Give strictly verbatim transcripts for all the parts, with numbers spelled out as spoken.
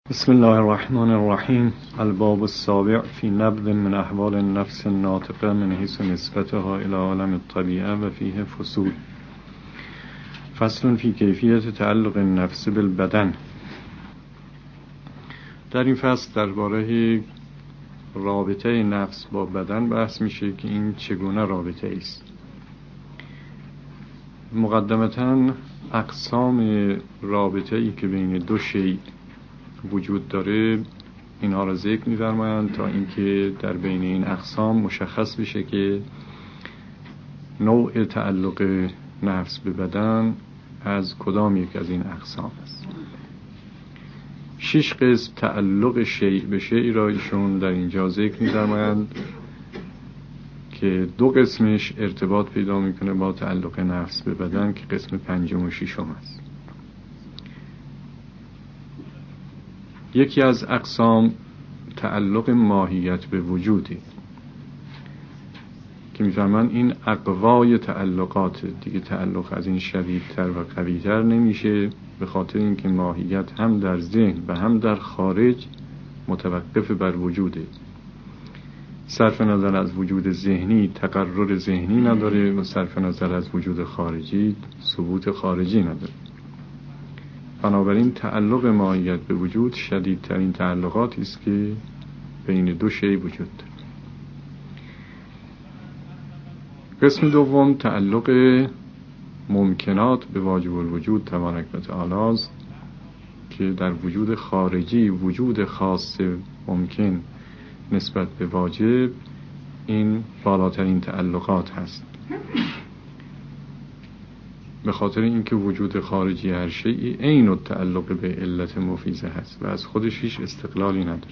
بسم الله الرحمن الرحیم. الباب السابع فی نبذ من احوال النفس الناطقه من حیث نسبتها الى عالم الطبیعه و فیه فصول. فصل فی کیفیت تعلق النفس بالبدن. در این فصل درباره رابطه نفس با بدن بحث میشه که این چگونه رابطه است. مقدمتاً اقسام رابطه ای که بین دو شیء وجود داره اینها را ذکر می‌فرمایند تا اینکه در بین این اقسام مشخص بشه که نوع تعلق نفس به بدن از کدام یک از این اقسام است. شش قسم تعلق شیء به شیء را ایشون در اینجا ذکر می‌فرمایند که دو قسمش ارتباط پیدا میکنه با تعلق نفس به بدن که قسم پنجم و ششم است. یکی از اقسام تعلق ماهیت به وجودی که میفرمان این اقوای تعلقات دیگه، تعلق از این شدیدتر و قویتر نمیشه، به خاطر اینکه ماهیت هم در ذهن و هم در خارج متوقف بر وجوده. صرف نظر از وجود ذهنی تقرر ذهنی نداره و صرف نظر از وجود خارجی ثبوت خارجی نداره. بنابراین تعلق ماهیت به وجود شدیدترین تعلقاتی است که بین دو شیء وجود دارد. قسم دوم تعلق ممکنات به واجب الوجود تبارک و تعالی که در وجود خارجی وجود خاص ممکن نسبت به واجب این بالاترین تعلقات هست، به خاطر اینکه وجود خارجی هر شیء عین التعلق به علت مفیضه هست و از خودش هیچ استقلالی نداره.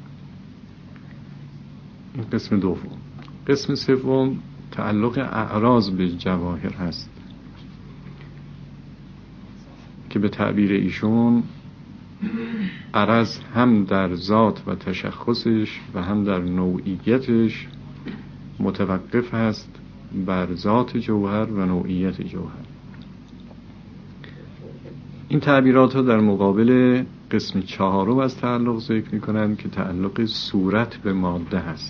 این قسم دوم. قسم سوم تعلق اعراض به جواهر هست که به تعبیر ایشون عرض هم در ذات و تشخصش و هم در نوعیتش متوقف هست بر ذات جوهر و نوعیت جوهر. این تعبیرات ها در مقابل قسم چهارم از تعلق ذکر می کنند که تعلق صورت به ماده هست.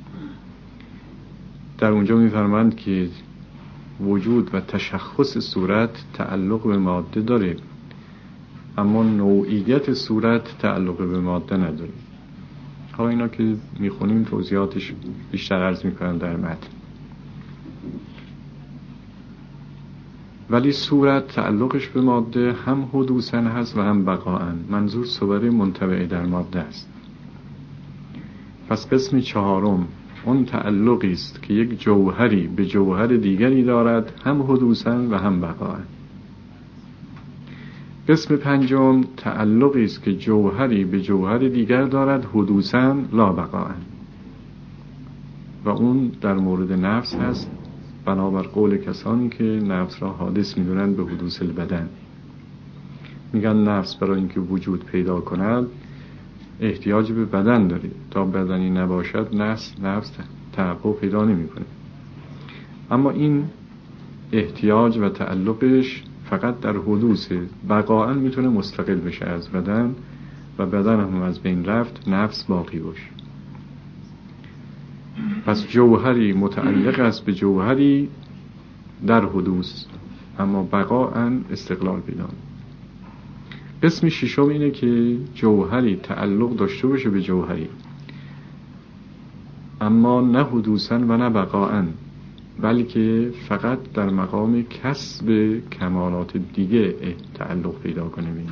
در اونجا می فرمایند که وجود و تشخص صورت تعلق به ماده داره، اما نوعیت صورت تعلق به ماده نداره. ها اینا که می خونیم توضیحاتش بیشتر عرض می کنند در متن. ولی صورت تعلقش به ماده هم حدوثاً هست و هم بقاءً. منظور صور منطبع در ماده است. پس قسم چهارم اون تعلقی است که یک جوهری به جوهر دیگری دارد، هم حدوثاً و هم بقاءً. قسم پنجم تعلقی است که جوهری به جوهر دیگر دارد، حدوثاً لا بقاءً، و اون در مورد نفس هست، بنابر قول کسانی که نفس را حادث می‌دونند به حدوث البدن. میگن نفس برای اینکه وجود پیدا کند احتیاج به بدن داره، تا بدنی نباشد نفس نفس تحقق پیدا نمی‌کنه. اما این احتیاج و تعلقش فقط در حدوث، بقاءً میتونه مستقل بشه از بدن و بدن هم از بین رفت نفس باقی باشه. پس جوهری متعلق است به جوهری در حدوث، اما بقاءً استقلال پیدا. قسم ششم اینه که جوهری تعلق داشته باشه به جوهری، اما نه حدوثاً و نه بقاءً، بلکه فقط در مقام کسب کمالات دیگه تعلق پیدا کنه. بینه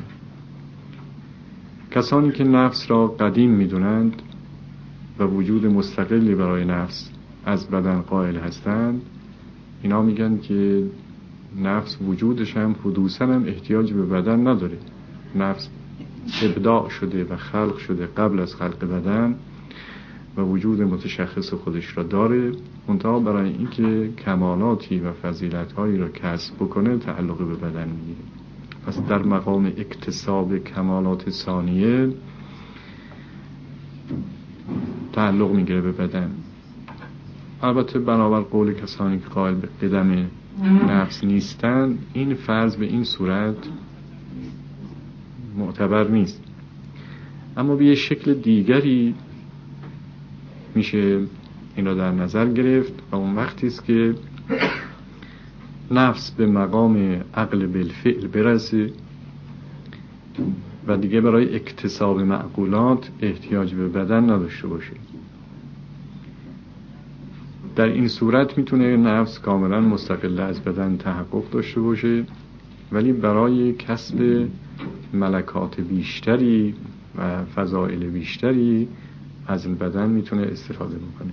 کسانی که نفس را قدیم میدونند و وجود مستقلی برای نفس از بدن قائل هستند، اینا میگن که نفس وجودش هم حدوثاً هم احتیاج به بدن نداره. نفس ابداع شده و خلق شده قبل از خلق بدن و وجود متشخص خودش را داره، منتها برای اینکه کمالاتی و فضیلت‌هایی را کسب بکنه تعلق به بدن میگیره. پس در مقام اکتساب کمالات ثانیه تعلق میگیره به بدن. البته بنابر قول کسانی که قائل به قدم نفس نیستند، این فرض به این صورت معتبر نیست. اما به یه شکل دیگری میشه این را در نظر گرفت و اون وقتی است که نفس به مقام عقل بالفعل برسه و دیگه برای اکتساب معقولات احتیاج به بدن نداشته باشه. در این صورت میتونه نفس کاملا مستقل از بدن تحقق داشته باشه، ولی برای کسب ملکات بیشتری و فضائل بیشتری از این بدن میتونه استفاده بکنه.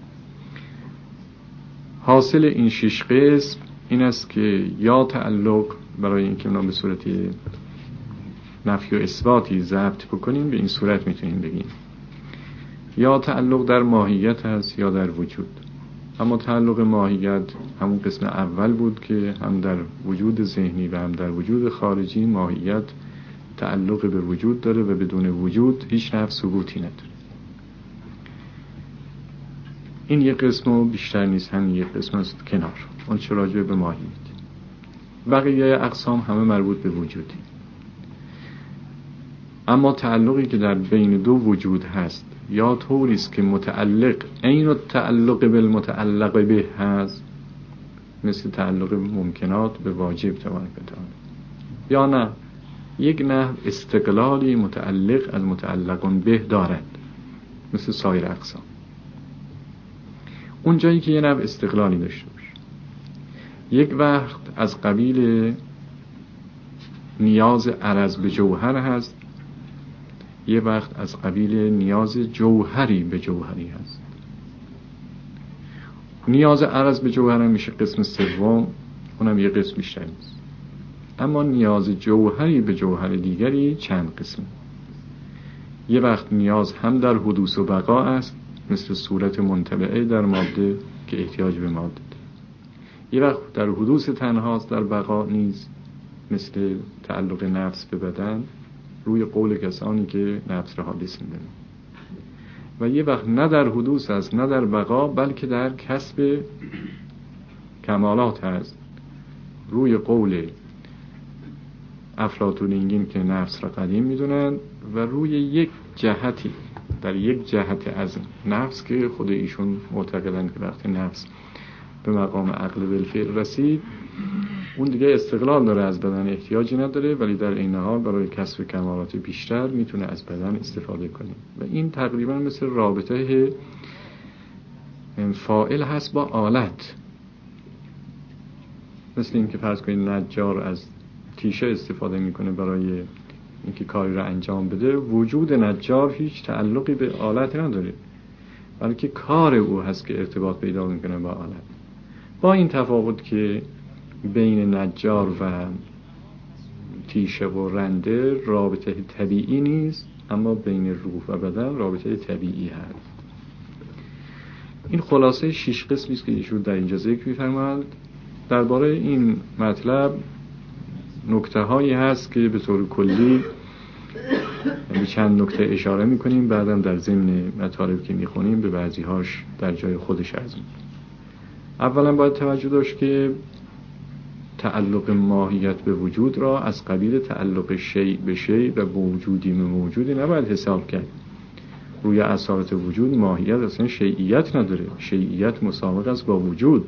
حاصل این شش قسم این است که یا تعلق، برای اینکه اونا به صورت نفی و اثباتی ضبط بکنیم به این صورت میتونیم بگیم یا تعلق در ماهیت هست یا در وجود. اما تعلق ماهیت همون قسم اول بود که هم در وجود ذهنی و هم در وجود خارجی ماهیت تعلق به وجود داره و بدون وجود هیچ نفس ثبوتی نداره. این یک قسم و بیشتر نیست، هم یک قسم است کنار اون چه راجع به ماهیت. بقیه اقسام همه مربوط به وجودی. اما تعلقی که در بین دو وجود هست یا طوری است که متعلق عین التعلق بالمتعلق به هست، مثل تعلق ممکنات به واجب تبارک و تعالی، یا نه یک نحو استقلالی متعلق از متعلق به دارد مثل سایر اقسام. اون جایی که یه نحو استقلالی داشته باشه، یک وقت از قبیل نیاز عرض به جوهر هست، یه وقت از قبیل نیاز جوهری به جوهری هست. نیاز عرض به جوهر میشه قسم سوم، اونم یه قسم بیشتر نیست. اما نیاز جوهری به جوهر دیگری چند قسم. یه وقت نیاز هم در حدوث و بقا است، مثل صورت منطبعه در ماده که احتیاج به ماده داره. یه وقت در حدوث تنهاست در بقا نیز، مثل تعلق نفس به بدن روی قول کسانی که نفس را حادث می‌دونن. و یه وقت نه در حدوث است نه در بقا، بلکه در کسب کمالات هست، روی قول افلاطونیین که نفس را قدیم می‌دونن و روی یک جهتی، در یک جهت از نفس که خود ایشون معتقدند که وقتی نفس به مقام عقل بالفعل رسید اون دیگه استقلال داره، از بدن احتیاجی نداره، ولی در این حال برای کسب کمالات بیشتر میتونه از بدن استفاده کنه. و این تقریبا مثل رابطه فاعل هست با آلت. مثل این که فرض کنید نجار از تیشه استفاده میکنه برای اینکه کاری را انجام بده، وجود نجار هیچ تعلقی به آلت نداره، بلکه کار او هست که ارتباط پیدا میکنه با آلت. با این تفاوت که بین نجار و تیشه و رنده رابطه طبیعی نیست، اما بین روح و بدن رابطه طبیعی هست. این خلاصه شش قسمی است که ایشون در اینجا ذکر می‌فرمایند. درباره این مطلب نکته هایی هست که به طور کلی به چند نکته اشاره می‌کنیم، بعدم در ضمن مطالب که می‌خونیم به بعضی هاش در جای خودش عرض می‌کنیم. اولا باید توجه داشت که تعلق ماهیت به وجود را از قبیل تعلق شیء به شیء و موجودی به موجودی نباید حساب کرد. روی اساس وجود ماهیت اصلا شیعیت نداره، شیعیت مساوی است با وجود.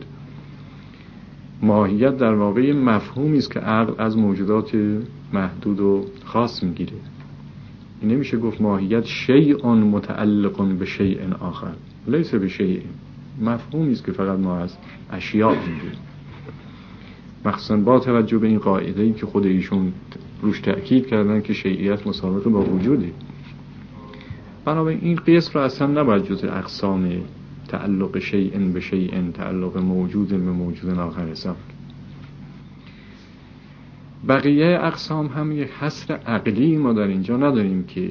ماهیت در واقع مفهومی است که عقل از موجودات محدود و خاص میگیره. این نمیشه گفت ماهیت شیء متعلق به شیء آخر، لیس به شیء. مفهومی است که فقط ما از اشیاء میگیریم، مخصوصا با توجه به این قاعده‌ای که خود ایشون روش تأکید کردن که شیعیت مساوی با وجوده. بنابراین این قسم را اصلا نباید جزء اقسام تعلق شیء به شیء، تعلق موجود به موجود آخر حساب. بقیه اقسام هم یک حصر عقلی ما در اینجا نداریم که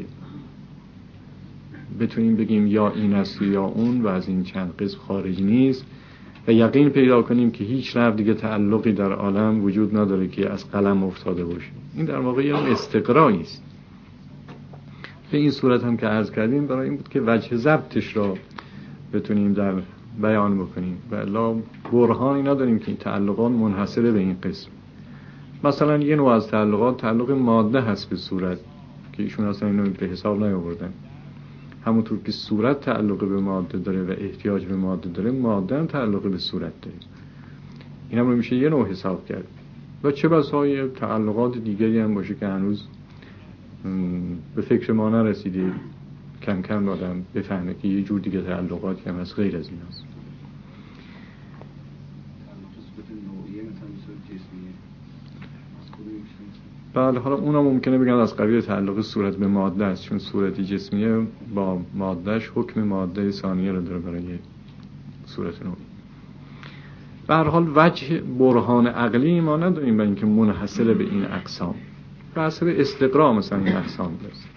بتونیم بگیم یا این است یا اون و از این چند قسم خارج نیست و یقین پیدا کنیم که هیچ نوع دیگه تعلقی در عالم وجود نداره که از قلم افتاده باشه. این در واقع یه استقرایی است. به این صورت هم که عرض کردیم برای این بود که وجه ضبطش را بتونیم در بیان بکنیم و الا برهانی نداریم که این تعلقات منحصره به این قسم. مثلا یه نوع از تعلقات تعلق ماده هست به صورت که ایشون اصلا اینو به حساب نیاوردن. همونطور که صورت تعلق به ماده داره و احتیاج به ماده داره، ماده هم تعلق به صورت داره. این هم رو میشه یه نوع حساب کرد. و چه بسای تعلقات دیگری هم باشه که هنوز به فکر ما نرسیده، کم کم آدم بفهمه که یه جور دیگه تعلقاتی هم هست غیر از این هست. بله، حالا اونا ممکنه بگن از قبیل تعلق صورت به ماده است، چون صورت جسمیه با مادهش حکم ماده ثانیه رو داره برای صورت نوعی. به هر حال وجه برهان عقلی ما نداریم برای اینکه منحصر به این اقسام، به حسب استقرا مثلا این اقسام است.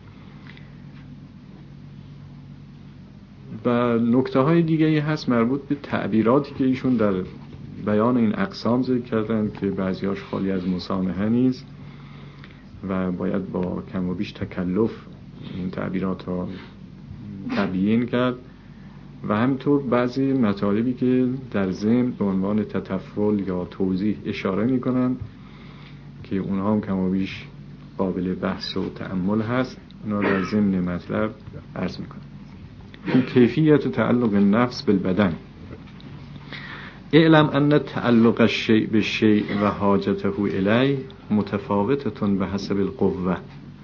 و نکته های دیگه‌ای هست مربوط به تعبیراتی که ایشون در بیان این اقسام ذکر کردن که بعضیاش خالی از مسامحه نیست و باید با کم و بیش تکلف این تعبیرات را تبیین کرد، و همینطور بعضی مطالبی که در ضمن به عنوان تطفل یا توضیح اشاره میکنن که اونها هم کم و بیش قابل بحث و تأمل هست، اونا در ضمن مطلب عرض میکنن. این کیفیت تعلق النفس بالبدن. اعلم ان تعلق الشیء بالشیء و حاجته الیه متفاوتة بحسب القوه.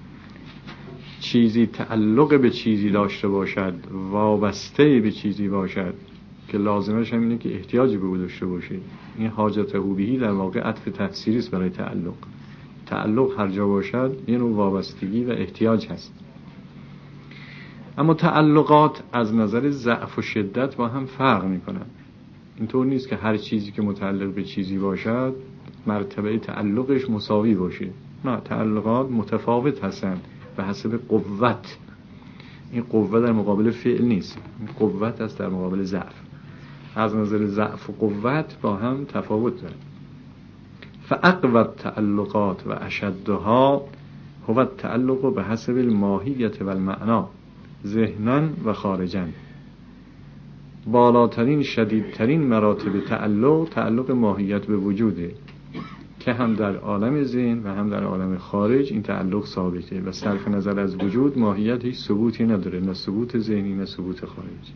چیزی تعلق به چیزی داشته باشد، وابسته به چیزی باشد که لازمش هم اینه که احتیاجی به او داشته باشه. این حاجته بهی در واقع عطف تفسیری است برای تعلق. تعلق هر جا باشد یه نوع وابستگی و احتیاج هست. اما تعلقات از نظر ضعف و شدت با هم فرق میکنن. اینطور نیست که هر چیزی که متعلق به چیزی باشد مرتبه تعلقش مساوی باشه. نه، تعلقات متفاوت هستند به حسب قوت. این قوت در مقابل فعل نیست، این قوت است در مقابل ضعف. از نظر ضعف و قوت با هم تفاوت دارند. فاقوى التعلقات و اشدها هو التعلق به حسب الماهیت و المعنا ذهنا و خارجا. بالاترین شدیدترین مراتب تعلق تعلق ماهیت به وجوده که هم در عالم ذهن و هم در عالم خارج این تعلق ثابته و صرف نظر از وجود ماهیت هیچ ثبوتی نداره، نه ثبوت ذهنی نه ثبوت خارجی.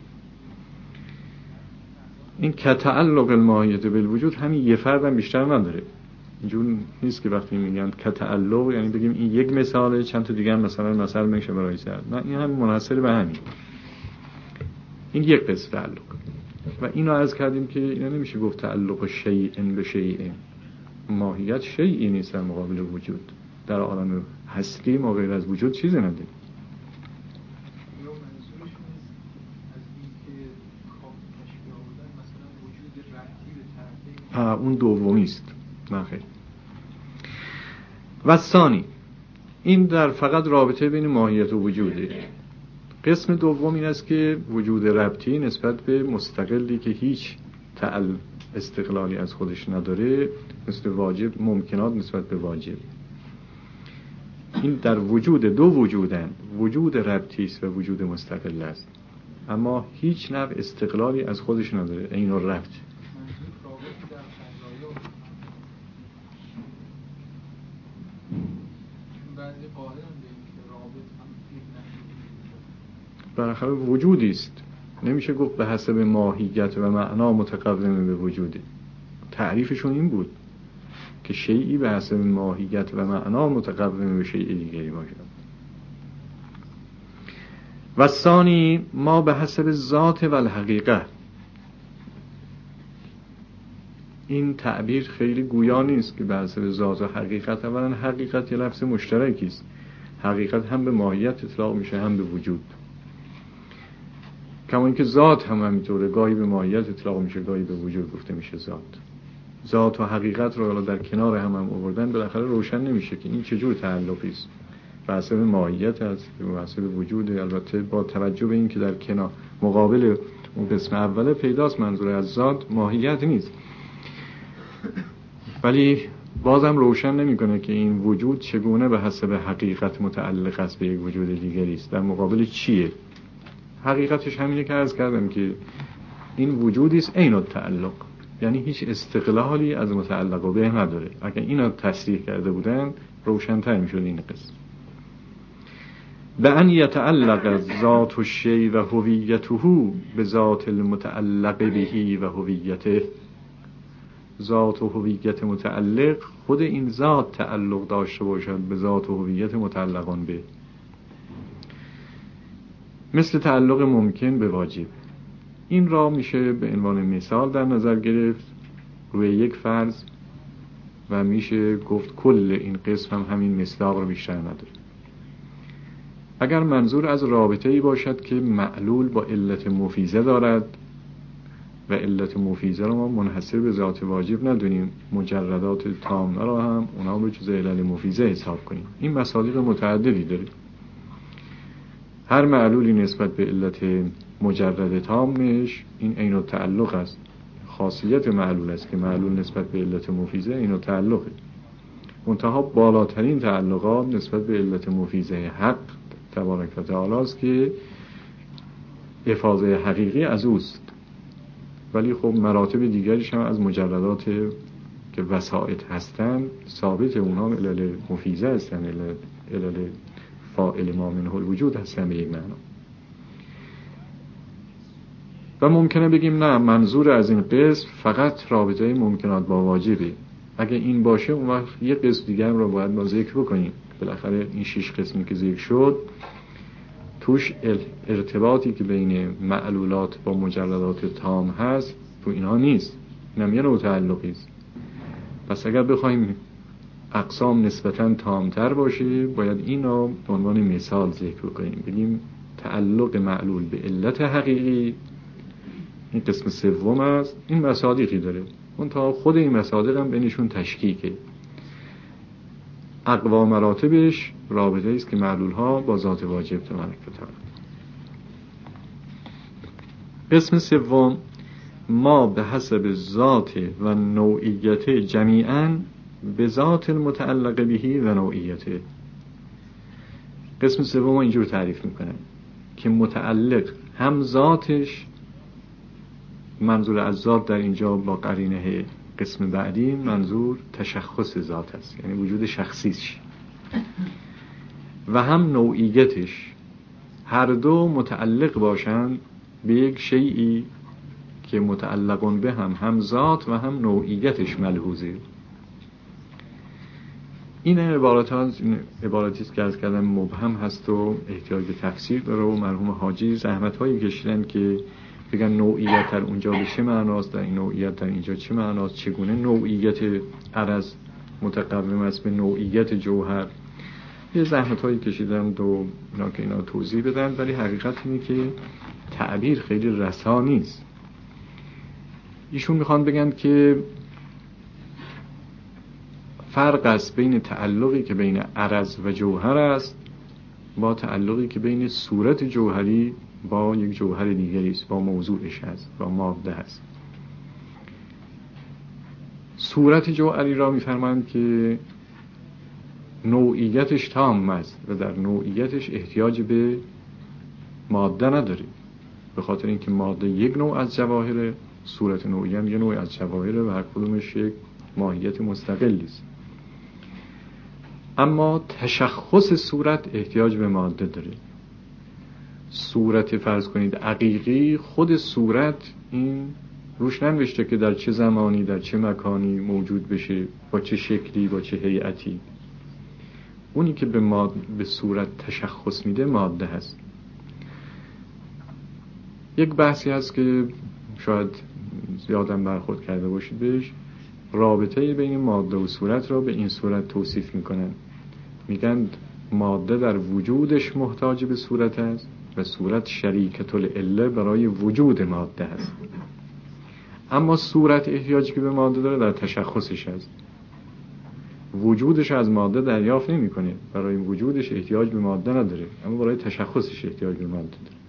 این که تعلق الماهیت بالوجود همین یه فرد هم بیشتر نداره. اینجور نیست که وقتی میگن که تعلق یعنی بگیم این یک مثاله چند تا دیگه هم مثلا مثلا میشه برای سر، نه، این هم منحصر به همین. این یک قسم تعلق و اینو عرض کردیم که اینا نمیشه گفت تعلق شیء به شیء. ماهیت شیئی نیست در مقابل وجود. در عالم هستی ما غیر از وجود چیزی نداریم. اون دومی است. نه خیر. و ثانی، این در فقط رابطه بین ماهیت و وجوده. قسم دوم این است که وجود ربطی نسبت به مستقلی که هیچ تعل استقلالی از خودش نداره، مثل واجب، ممکنات نسبت به واجب. این در وجود دو وجودن، وجود ربطی است و وجود مستقل است، اما هیچ نوع استقلالی از خودش نداره. این ربط بالاخره وجودی است. نمیشه گفت به حسب ماهیت و معنا متقوم به وجوده. تعریفشون این بود که شیئی به حسب ماهیت و معنا متقوم به شیء دیگری باشد. و ثانی ما به حسب ذات و الحقیقه. این تعبیر خیلی گویا نیست که به حسب ذات و حقیقت. اولا حقیقت یه لفظ مشترکی است. حقیقت هم به ماهیت اطلاق میشه هم به وجود. کما اینکه ذات هم همینطوره، گاهی به ماهیت اطلاق میشه گاهی به وجود گفته میشه ذات. ذات و حقیقت رو در کنار هم هم آوردن بالاخره روشن نمیشه که این چجور تعلقی است. به حسب ماهیت است، به حسب وجود. البته با توجه به این که در کنار مقابل اون قسم اوله پیداست منظور از ذات ماهیت نیست، ولی بازم روشن نمیکنه که این وجود چگونه به حسب حقیقت متعلق است به یک وجود دیگری است. در مقابل چیه؟ حقیقتش همینه که عرض کردم که این وجودی است عین التعلق، یعنی هیچ استقلالی از متعلق به نداره. اگر اینا تصریح کرده بودن روشن‌تر میشد این قسم. به ان یتعلق ذات الشیء و هویته به ذات المتعلق به و هویته. ذات و هویت متعلق، خود این ذات تعلق داشته باشد به ذات و هویت متعلقان به، مثل تعلق ممکن به واجب. این را میشه به عنوان مثال در نظر گرفت روی یک فرض و میشه گفت کل این قسم هم همین مصداق رو بیشتر نداره. اگر منظور از رابطه ای باشد که معلول با علت مفیزه دارد و علت مفیزه رو ما منحصر به ذات واجب ندونیم، مجردات تامه را هم اونا به جز علل مفیزه حساب کنیم، این مصادیق متعددی داره. هر معلولی نسبت به علت مجرد تامش این عین التعلق است. خاصیت معلول است که معلول نسبت به علت مفیزه عین التعلقه. منتها بالاترین تعلقات نسبت به علت مفیزه حق تبارک و تعالی است که افاضه حقیقی از اوست، ولی خب مراتب دیگریش هم از مجردات که وسائط هستند ثابت اونها علل مفیزه هستند، علل, علل فاعل ما منه الوجود هستند به یک معنا. و ممکنه بگیم نه، منظور از این قسم فقط رابطه ممکنات با واجبه. اگه این باشه اون وقت یه قسم دیگر رو باید ما ذکر بکنیم. بالاخره این شش قسمی که ذکر شد توش ارتباطی که بین معلولات با مجردات تام هست تو اینها نیست، اینم یه نوع تعلقی است. پس اگر بخوایم اقسام نسبتاً تامتر باشه باید این رو به عنوان مثال ذکر کنیم، بگیم تعلق معلول به علت حقیقی این قسم سوم است، این مصادیقی داره، اون تا خود این مصادیق هم بینشون تشکیکه. اقوا مراتبش رابطه است که معلول ها با ذات واجب تبارک و تعالی. قسم سوم ما به حسب ذات و نوعیت جمیعاً به ذات المتعلق بهی و نوعیته. قسم سوم اینجور تعریف میکنن که متعلق هم ذاتش، منظور از ذات در اینجا با قرینه قسم بعدی منظور تشخص ذات است، یعنی وجود شخصیش، و هم نوعیتش، هر دو متعلق باشند به یک شیئی که متعلقون به هم هم ذات و هم نوعیتش ملحوظه. این عبارات ها عباراتی است که از کردن مبهم هست و احتیاج به تفسیر داره و مرحوم حاجی زحمت هایی کشیدن که بگن نوعیت در اونجا به چه معناست، در این نوعیت در اینجا چه معناست، چگونه نوعیت عرض متقوم است به نوعیت جوهر. یه زحمت هایی کشیدن دو اینا که اینا توضیح بدن، ولی حقیقت اینه که تعبیر خیلی رسا نیست. ایشون میخوان بگن که فرق است بین تعلقی که بین عرض و جوهر است با تعلقی که بین صورت جوهری با یک جوهر دیگری است، با موضوعش هست، با ماده هست. صورت جوهری را میفرمایند که نوعیتش تام است و در نوعیتش احتیاج به ماده نداره، به خاطر اینکه ماده یک نوع از جواهر، صورت نوعی هم یک نوع از جواهر و هر کدومش یک ماهیت مستقلی است. اما تشخص صورت احتیاج به ماده داره. صورت فرض کنید عقیقی، خود صورت این روش ننوشته که در چه زمانی در چه مکانی موجود بشه، با چه شکلی با چه هیئتی. اونی که به, ماد... به صورت تشخص میده ماده هست. یک بحثی هست که شاید زیادم برخورد کرده باشید بهش، رابطه بین ماده و صورت را به این صورت توصیف میکنن، میگن ماده در وجودش محتاج به صورت است و صورت شریکت العله برای وجود ماده است. اما صورت احتیاجی که به ماده داره در تشخصش است، وجودش از ماده دریافت نمیکنه، برای وجودش احتیاج به ماده نداره، اما برای تشخصش احتیاج به ماده داره.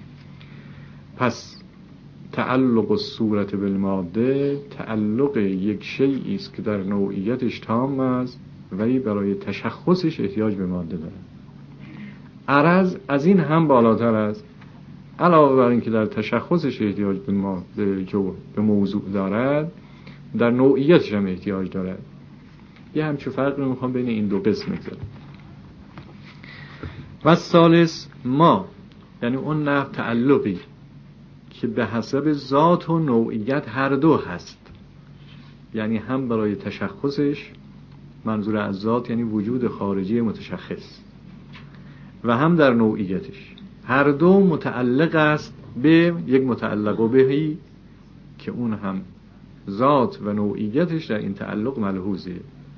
پس تعلق الصورت بالماده تعلق یک شیئی است که در نوعیتش تام است ولی برای تشخصش احتیاج به ماده داره. عرض از این هم بالاتر است، علاوه بر اینکه در تشخصش احتیاج به ماده جو به موضوع دارد، در نوعیتش هم احتیاج دارد. یه همچون فرق رو میخوام بین این دو قسم بگذارم. و ثالث ما، یعنی اون نحو تعلقی که به حسب ذات و نوعیت هر دو هست، یعنی هم برای تشخصش، منظور از ذات یعنی وجود خارجی متشخص، و هم در نوعیتش، هر دو متعلق است به یک متعلق بهی که اون هم ذات و نوعیتش در این تعلق ملحوظه،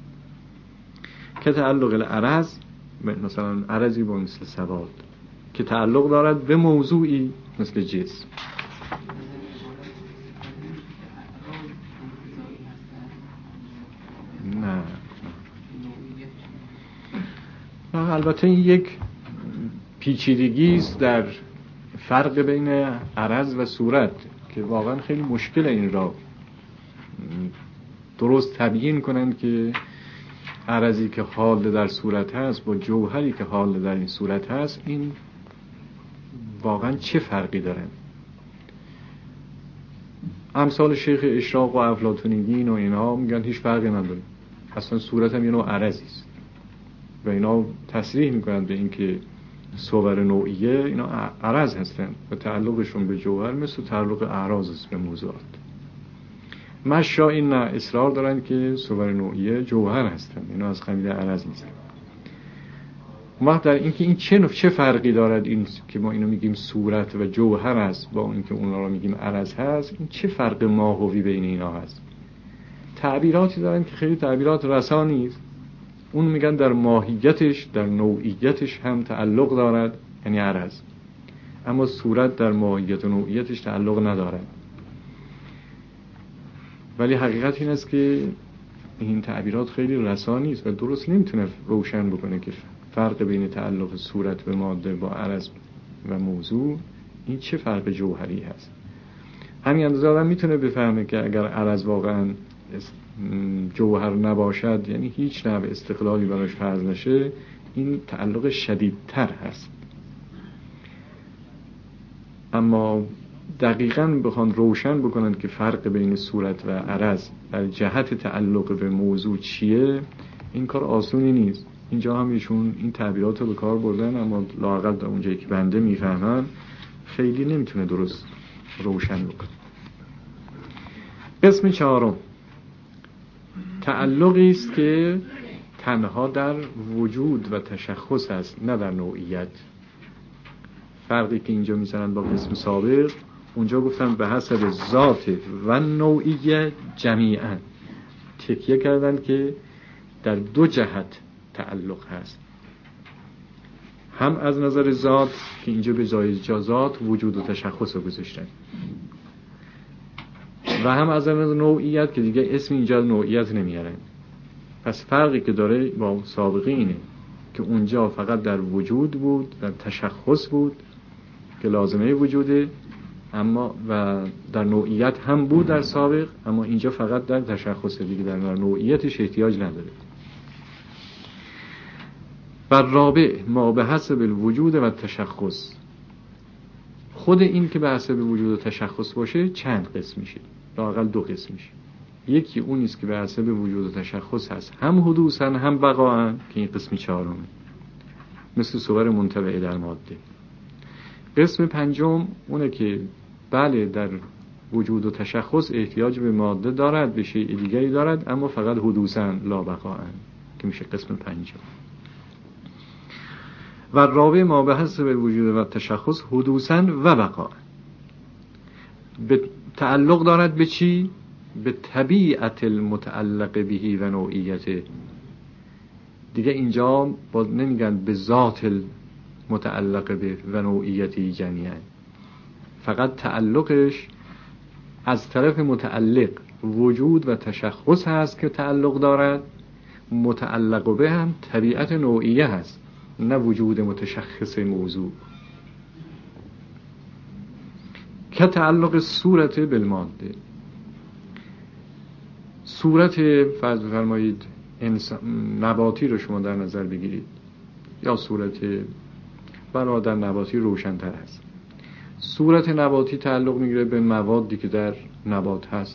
که تعلق العرض، مثلا عرضی با مثل سواد که تعلق دارد به موضوعی مثل جسم. نه البته این یک پیچیدگی است در فرق بین عرض و صورت که واقعا خیلی مشکل این را درست تبیین کنند که عرضی که حال در صورت هست با جوهری که حال در این صورت هست، این واقعا چه فرقی داره. امثال شیخ اشراق و افلاطونیین و اینها میگن هیچ فرقی نداره، اصلا صورت هم یه نوع عرضی است و اینا تصریح میکنند به اینکه صور نوعیه اینا عرض هستند و تعلقشون به جوهر مثل تعلق اعراض است به موضوعات. مشایخ نه اصرار دارن که صور نوعیه جوهر هستند، اینا از قبیل عرض نیستن. وقت در اینکه این چه چه فرقی دارد این که ما اینو میگیم صورت و جوهر است با اینکه اونا رو میگیم عرض هست، این چه فرق ماهوی بین اینا هست؟ تعبیراتی دارن که خیلی تعبیرات رسانی است. اون میگن در ماهیتش در نوعیتش هم تعلق دارد یعنی عرض، اما صورت در ماهیت و نوعیتش تعلق ندارد. ولی حقیقت این است که این تعبیرات خیلی رسانی است و درست نمیتونه روشن بکنه که فرق بین تعلق صورت به ماده با عرض و موضوع این چه فرق جوهری هست. همین اندازه آدم میتونه بفهمه که اگر عرض واقعا جوهر نباشد، یعنی هیچ نوع استقلالی براش فرض نشه، این تعلق شدیدتر هست. اما دقیقاً بخوان روشن بکنن که فرق بین صورت و عرض در جهت تعلق به موضوع چیه، این کار آسونی نیست. اینجا هم ایشون این تعبیرات رو به کار بردن، اما لااقل در اونجایی که بنده میفهمم خیلی نمیتونه درست روشن بکنه. قسم چهارم تعلقی است که تنها در وجود و تشخص است، نه در نوعیت. فرقی که اینجا میزنن با قسم سابق، اونجا گفتن به حسب ذات و نوعیت جمیعا، تکیه کردن که در دو جهت تعلق هست، هم از نظر ذات که اینجا به جای ذات وجود و تشخص رو گذاشتن، و هم از نظر نوعیت که دیگه اسم اینجا نوعیت نمیارن. پس فرقی که داره با سابقه اینه که اونجا فقط در وجود بود، در تشخص بود که لازمه وجوده، اما و در نوعیت هم بود در سابق، اما اینجا فقط در تشخص، دیگه در نوعیتش احتیاج نداره. و رابع ما به حسب الوجود و تشخص، خود این که به حسب وجود و تشخص باشه چند قسم میشه؟ لااقل دو قسم میشه. یکی اون است که به حسب وجود و تشخص هست، هم حدوثاً هم بقاءً، که این قسم چهارمه، مثل صور منطبعه در ماده. قسم پنجم اونه که بله در وجود و تشخص احتیاج به ماده دارد، به شیء دیگری دارد، اما فقط حدوثاً لا بقاءً، که میشه قسم پنجم. و رابع ما به حسب وجود و تشخص حدوثاً و بقاءً، به تعلق دارد به چی؟ به طبیعت المتعلق بهی و نوعیته. دیگه اینجا باز نمیگن به ذات المتعلق به و نوعیتی جمیعاً، فقط تعلقش از طرف متعلق وجود و تشخص هست که تعلق دارد، متعلق به هم طبیعت نوعیه هست، نه وجود متشخص موضوع. که تعلق صورت بالماده، صورت فرض بفرمایید نباتی رو شما در نظر بگیرید، یا صورت بنابر نباتی روشن‌تر هست. صورت نباتی تعلق میگیره به موادی که در نبات هست.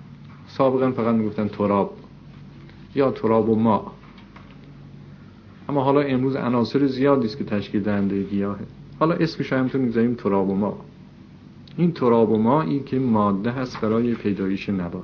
سابقا فقط میگفتن تراب یا تراب و ماء، اما حالا امروز عناصر زیادی است که تشکیل دهنده گیاهه. حالا اسمش هم میتونیم بذاریم تراب و ما. این تراب و مایی که ماده هست برای پیدایش نبات.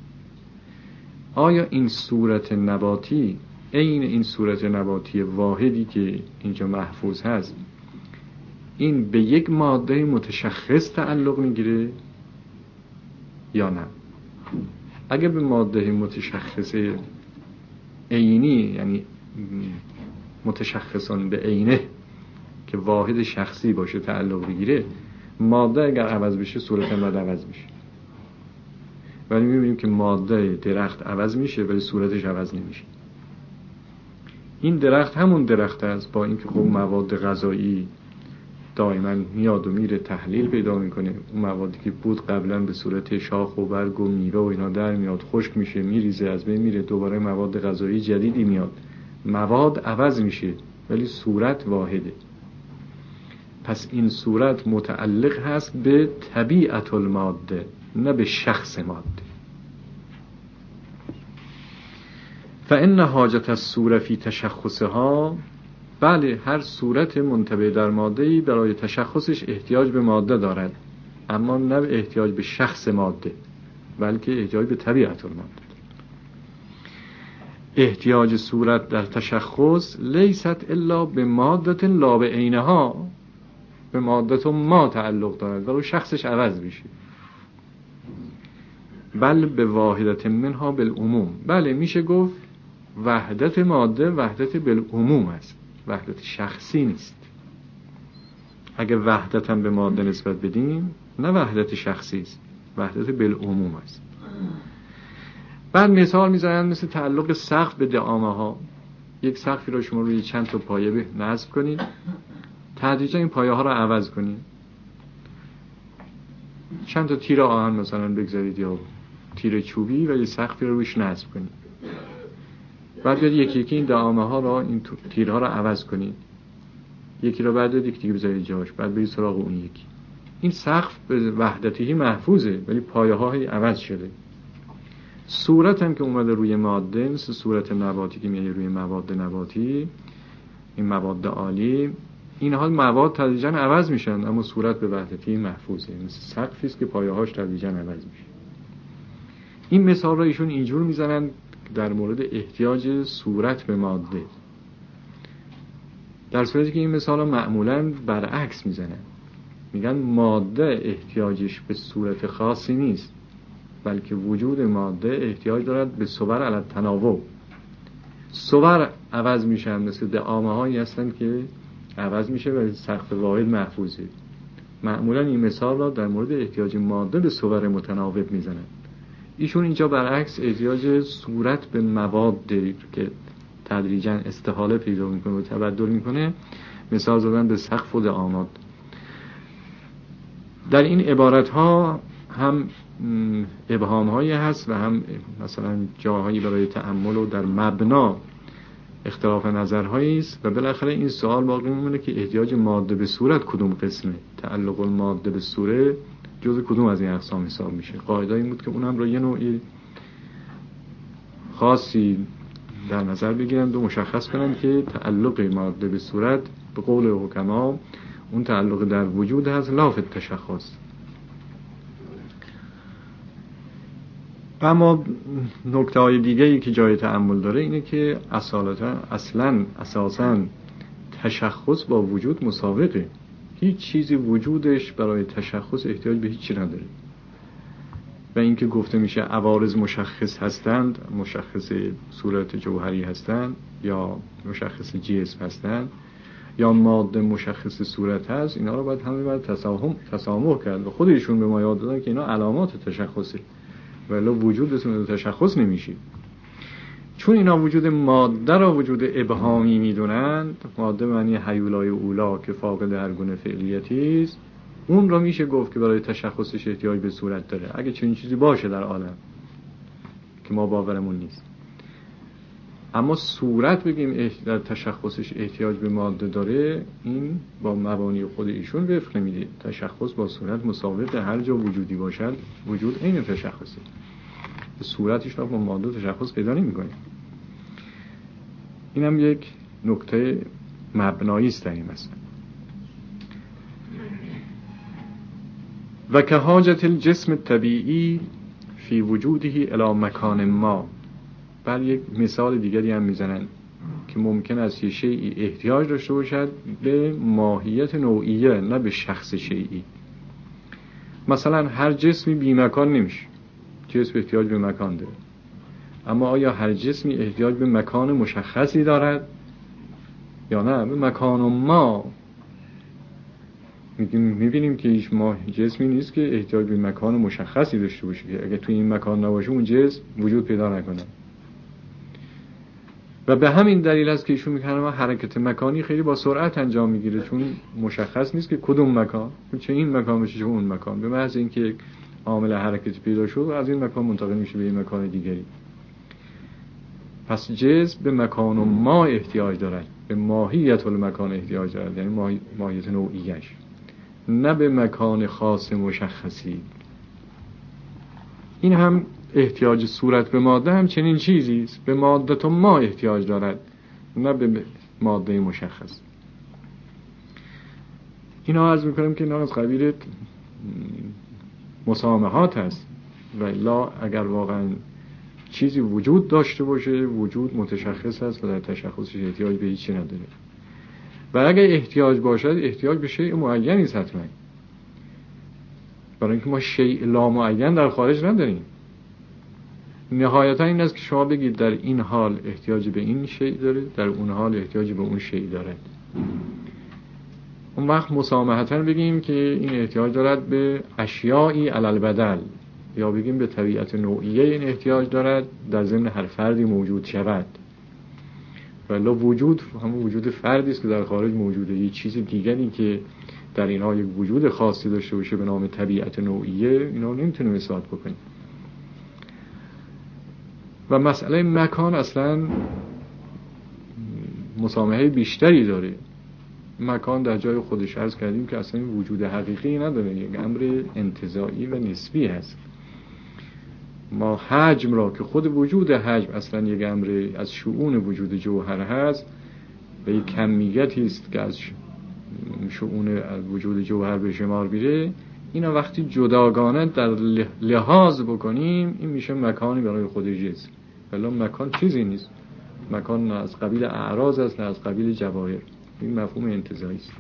آیا این صورت نباتی عین این صورت نباتی واحدی که اینجا محفوظ هست این به یک ماده متشخص تعلق میگیره یا نه؟ اگه به ماده متشخص عینی، یعنی متشخصان به عینه که واحد شخصی باشه تعلق بگیره، ماده اگر عوض بشه صورت هم باید عوض میشه. ولی میبینیم که ماده درخت عوض میشه ولی صورتش عوض نمیشه. این درخت همون درخت است، با اینکه خب مواد غذایی دائما میاد و میره، تحلیل پیدا میکنه. اون موادی که بود قبلا به صورت شاخ و برگ و میوه و اینا در میاد، خشک میشه، میریزه، از بین میره، دوباره مواد غذایی جدیدی میاد. مواد عوض میشه ولی صورت واحده. پس این صورت متعلق هست به طبیعت الماده، نه به شخص ماده. فإن حاجت الصورة فی تشخصها، بله هر صورت منطبع در ماده‌ای برای تشخصش احتیاج به ماده دارد، اما نه احتیاج به شخص ماده بلکه احتیاج به طبیعت الماده. احتیاج صورت در تشخص لیست الا به ماده لا به عینها، به مادت ما تعلق دارد و شخصش عوض میشه. بل به واحدت منها بالعموم، بله میشه گفت وحدت ماده وحدت بالعموم است، وحدت شخصی نیست. اگه وحدت هم به ماده نسبت بدیم نه وحدت شخصی است، وحدت بالعموم است. بعد مثال میزنن مثل تعلق سقف به دعامه ها. یک سقفی رو شما روی چند تا پایه نصب کنید، تدریجا این پایه ها رو عوض کنید، چند تا تیر آهن مثلا بگذارید یا تیر چوبی و یه سقفی رو روش نصب کنید. بعد بیاد یکی یکی این دعامه ها رو، این تیرها رو عوض کنید، یکی رو بعد یکی دیگه بذارید جاش، بعد برید سراغ اون یکی. این سقف به وحدتی محفوظه ولی پایه ها عوض شده. صورت هم که اومده روی ماده، مثل صورت نباتی که میاد روی مواد نباتی، این مواد عالی، این حال مواد تدریجا عوض میشن اما صورت به وحدتی محفوظه، مثل سقفی است که پایه هاش تدریجا عوض میشه. این مثال را ایشون اینجور میزنن در مورد احتیاج صورت به ماده، در صورتی که این مثال ها معمولا برعکس میزنن. میگن ماده احتیاجش به صورت خاصی نیست بلکه وجود ماده احتیاج دارد به صور علی التناوب. صور عوض میشن، مثل دعامه هایی هستن که عوض میشه و سقف واحد محفوظه. معمولا این مثال را در مورد احتیاج ماده به صور متناوب میزنن. ایشون اینجا برعکس احتیاج صورت به مواد که تدریجا استحاله پیدا میکنه و تبدل میکنه مثال زدن به سقف و دعامات. در این عبارت ها هم ابهام هایی هست و هم مثلا جاهایی برای تأمل و در مبنا اختلاف نظرهایی است و بالاخره این سوال باقی میمونه که احتیاج ماده به صورت کدوم قسمه، تعلق الماده به صورت جزء کدوم از این اقسام حساب میشه. قاعده این بود که اونم رو یه نوعی خاصی در نظر بگیرند و مشخص کنند که تعلق ماده به صورت به قول حکما اون تعلق در وجود هست لا فی التشخص. اما نکته های دیگه‌ای که جای تأمل داره اینه که اصالتا اصلا اساساً تشخص با وجود مساوقه. هیچ چیزی وجودش برای تشخص احتیاج به هیچی نداره و اینکه گفته میشه عوارض مشخص هستند، مشخص صورت جوهری هستند یا مشخص جسم هستند یا ماده مشخص صورت هست، اینا رو باید همه باید تسامح تسامح کرد و خودشون به ما یاد دادن که اینا علامات تشخصه ولی وجودشون تشخص نمیشه. چون اینا وجود ماده را وجود ابهامی میدونند، ماده معنی هیولای اولا که فاقد هر گونه فعلیتی است، اون را میشه گفت که برای تشخصش احتیاج به صورت داره اگه چنین چیزی باشه در عالم که ما باورمون نیست. اما صورت بگیم در تشخصش احتیاج به ماده داره، این با مبانی خود ایشون وفق نمیده. تشخص با صورت مساوی، هر جا وجودی باشد وجود عین تشخصه. صورتش با ماده تشخص پیدا نمی‌کنه. اینم یک نکته مبنایی است در این مسئله. و که حاجت الجسم طبیعی فی وجوده الی مکان ما. بل یک مثال دیگری هم میزنن که ممکن است یه شیئی احتیاج داشته باشد به ماهیت نوعیه، نه به شخص شیئی. مثلا هر جسمی بی مکان نمیشه، جسم احتیاج به مکان داره. اما آیا هر جسمی احتیاج به مکان مشخصی دارد یا نه؟ به مکان و ما میبینیم که هیچ ما جسمی نیست که احتیاج به مکان مشخصی داشته باشه که اگه توی این مکان نباشه اون جسم وجود پیدا نکنه. و به همین دلیل است که ایشون میگن حرکت مکانی خیلی با سرعت انجام میگیره، چون مشخص نیست که کدوم مکان، چه این مکان بشه چه اون مکان. به محض اینکه عامل حرکتی پیدا شد از این مکان منتقل میشه به این مکان دیگری. پس جسم به مکان و ما احتیاج دارد، به ماهیت المکان احتیاج دارد، یعنی ماهیت نوعیش، نه به مکان خاص مشخصی. این هم احتیاج صورت به ماده هم چنین چیزی است، به ماده ما احتیاج دارد، نه به ماده مشخص. اینا عرض میکنم که اینا از قبیل مسامحات هست، و الا اگر واقعا چیزی وجود داشته باشه، وجود متشخص هست و در تشخصش احتیاج به هیچی نداره. و اگر احتیاج باشد احتیاج به شیء معینی است حتما، برای اینکه ما شیء لا معین در خارج نداریم. نهایتا این است که شما بگید در این حال احتیاج به این شیء داره، در اون حال احتیاج به اون شیء داره. اون وقت مسامحتاً بگیم که این احتیاج دارد به اشیائی علی البدل، یا بگیم به طبیعت نوعیه این احتیاج دارد در ضمن هر فردی موجود شود. ولی وجود همون وجود فردی است که در خارج موجوده. یه چیز دیگری که در اینها یک وجود خاصی داشته باشه به نام طبیعت نوعیه، اینا نمیتونیم اثبات بکنیم. و مسئله مکان اصلا مسامحه بیشتری داره. مکان در جای خودش عرض کردیم که اصلا وجود حقیقی نداره، یک امر انتزاعی و نسبی هست. ما حجم را که خود وجود حجم اصلا یک امر از شؤون وجود جوهر هست و یک کمیتی است که از شؤون وجود جوهر به شمار میره، اینا وقتی جداگانه در لحاظ بکنیم این میشه مکانی برای خود جسم. ولی مکان چیزی نیست، مکان نه از قبیل اعراض است نه از قبیل جواهر. این مفهوم انتزاعی است.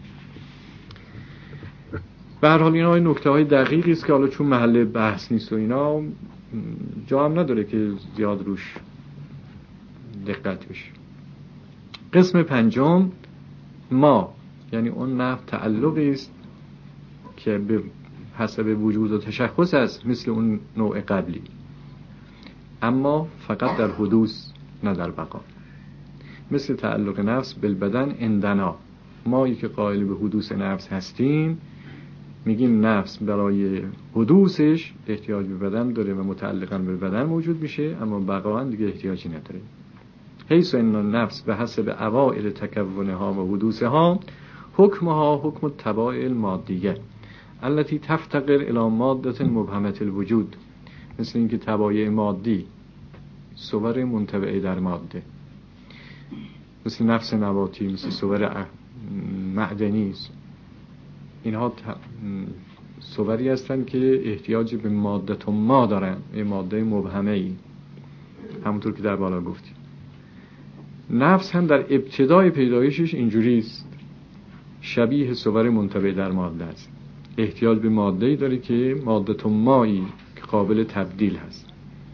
به هر حال اینا نکته های دقیقی است که حالا چون محل بحث نیست و اینا جا هم نداره که زیاد روش دقت بشه. قسم پنجم ما، یعنی اون نفع تعلقی است که به حسب وجود و تشخص است مثل اون نوع قبلی، اما فقط در حدوث نه در بقا. مثل تعلق نفس بالبدن عندنا، مایی که قائل به حدوث نفس هستیم میگیم نفس برای حدوثش احتیاج به بدن داره و متعلقاً به بدن موجود میشه، اما بقاً دیگه احتیاجی نداره. حیث ان النفس به حسب اوائل تکونها و حدوثها حکمها حکم الطبائع المادیه التي تفتقر الى ماده مبهمه الوجود. مثل اینکه طبایع مادی صور منطبعه در ماده، مثل نفس نباتی، مثل صور معدنی است، اینها صوری هستند که احتیاج به ماده ما دارن، یه ماده مبهمه ای، همونطور که در بالا گفتیم. نفس هم در ابتدای پیدایشش اینجوری است، شبیه صور منطبع در ماده است، احتیاج به ماده ای داره که ماده مایی که قابل تبدیل هست.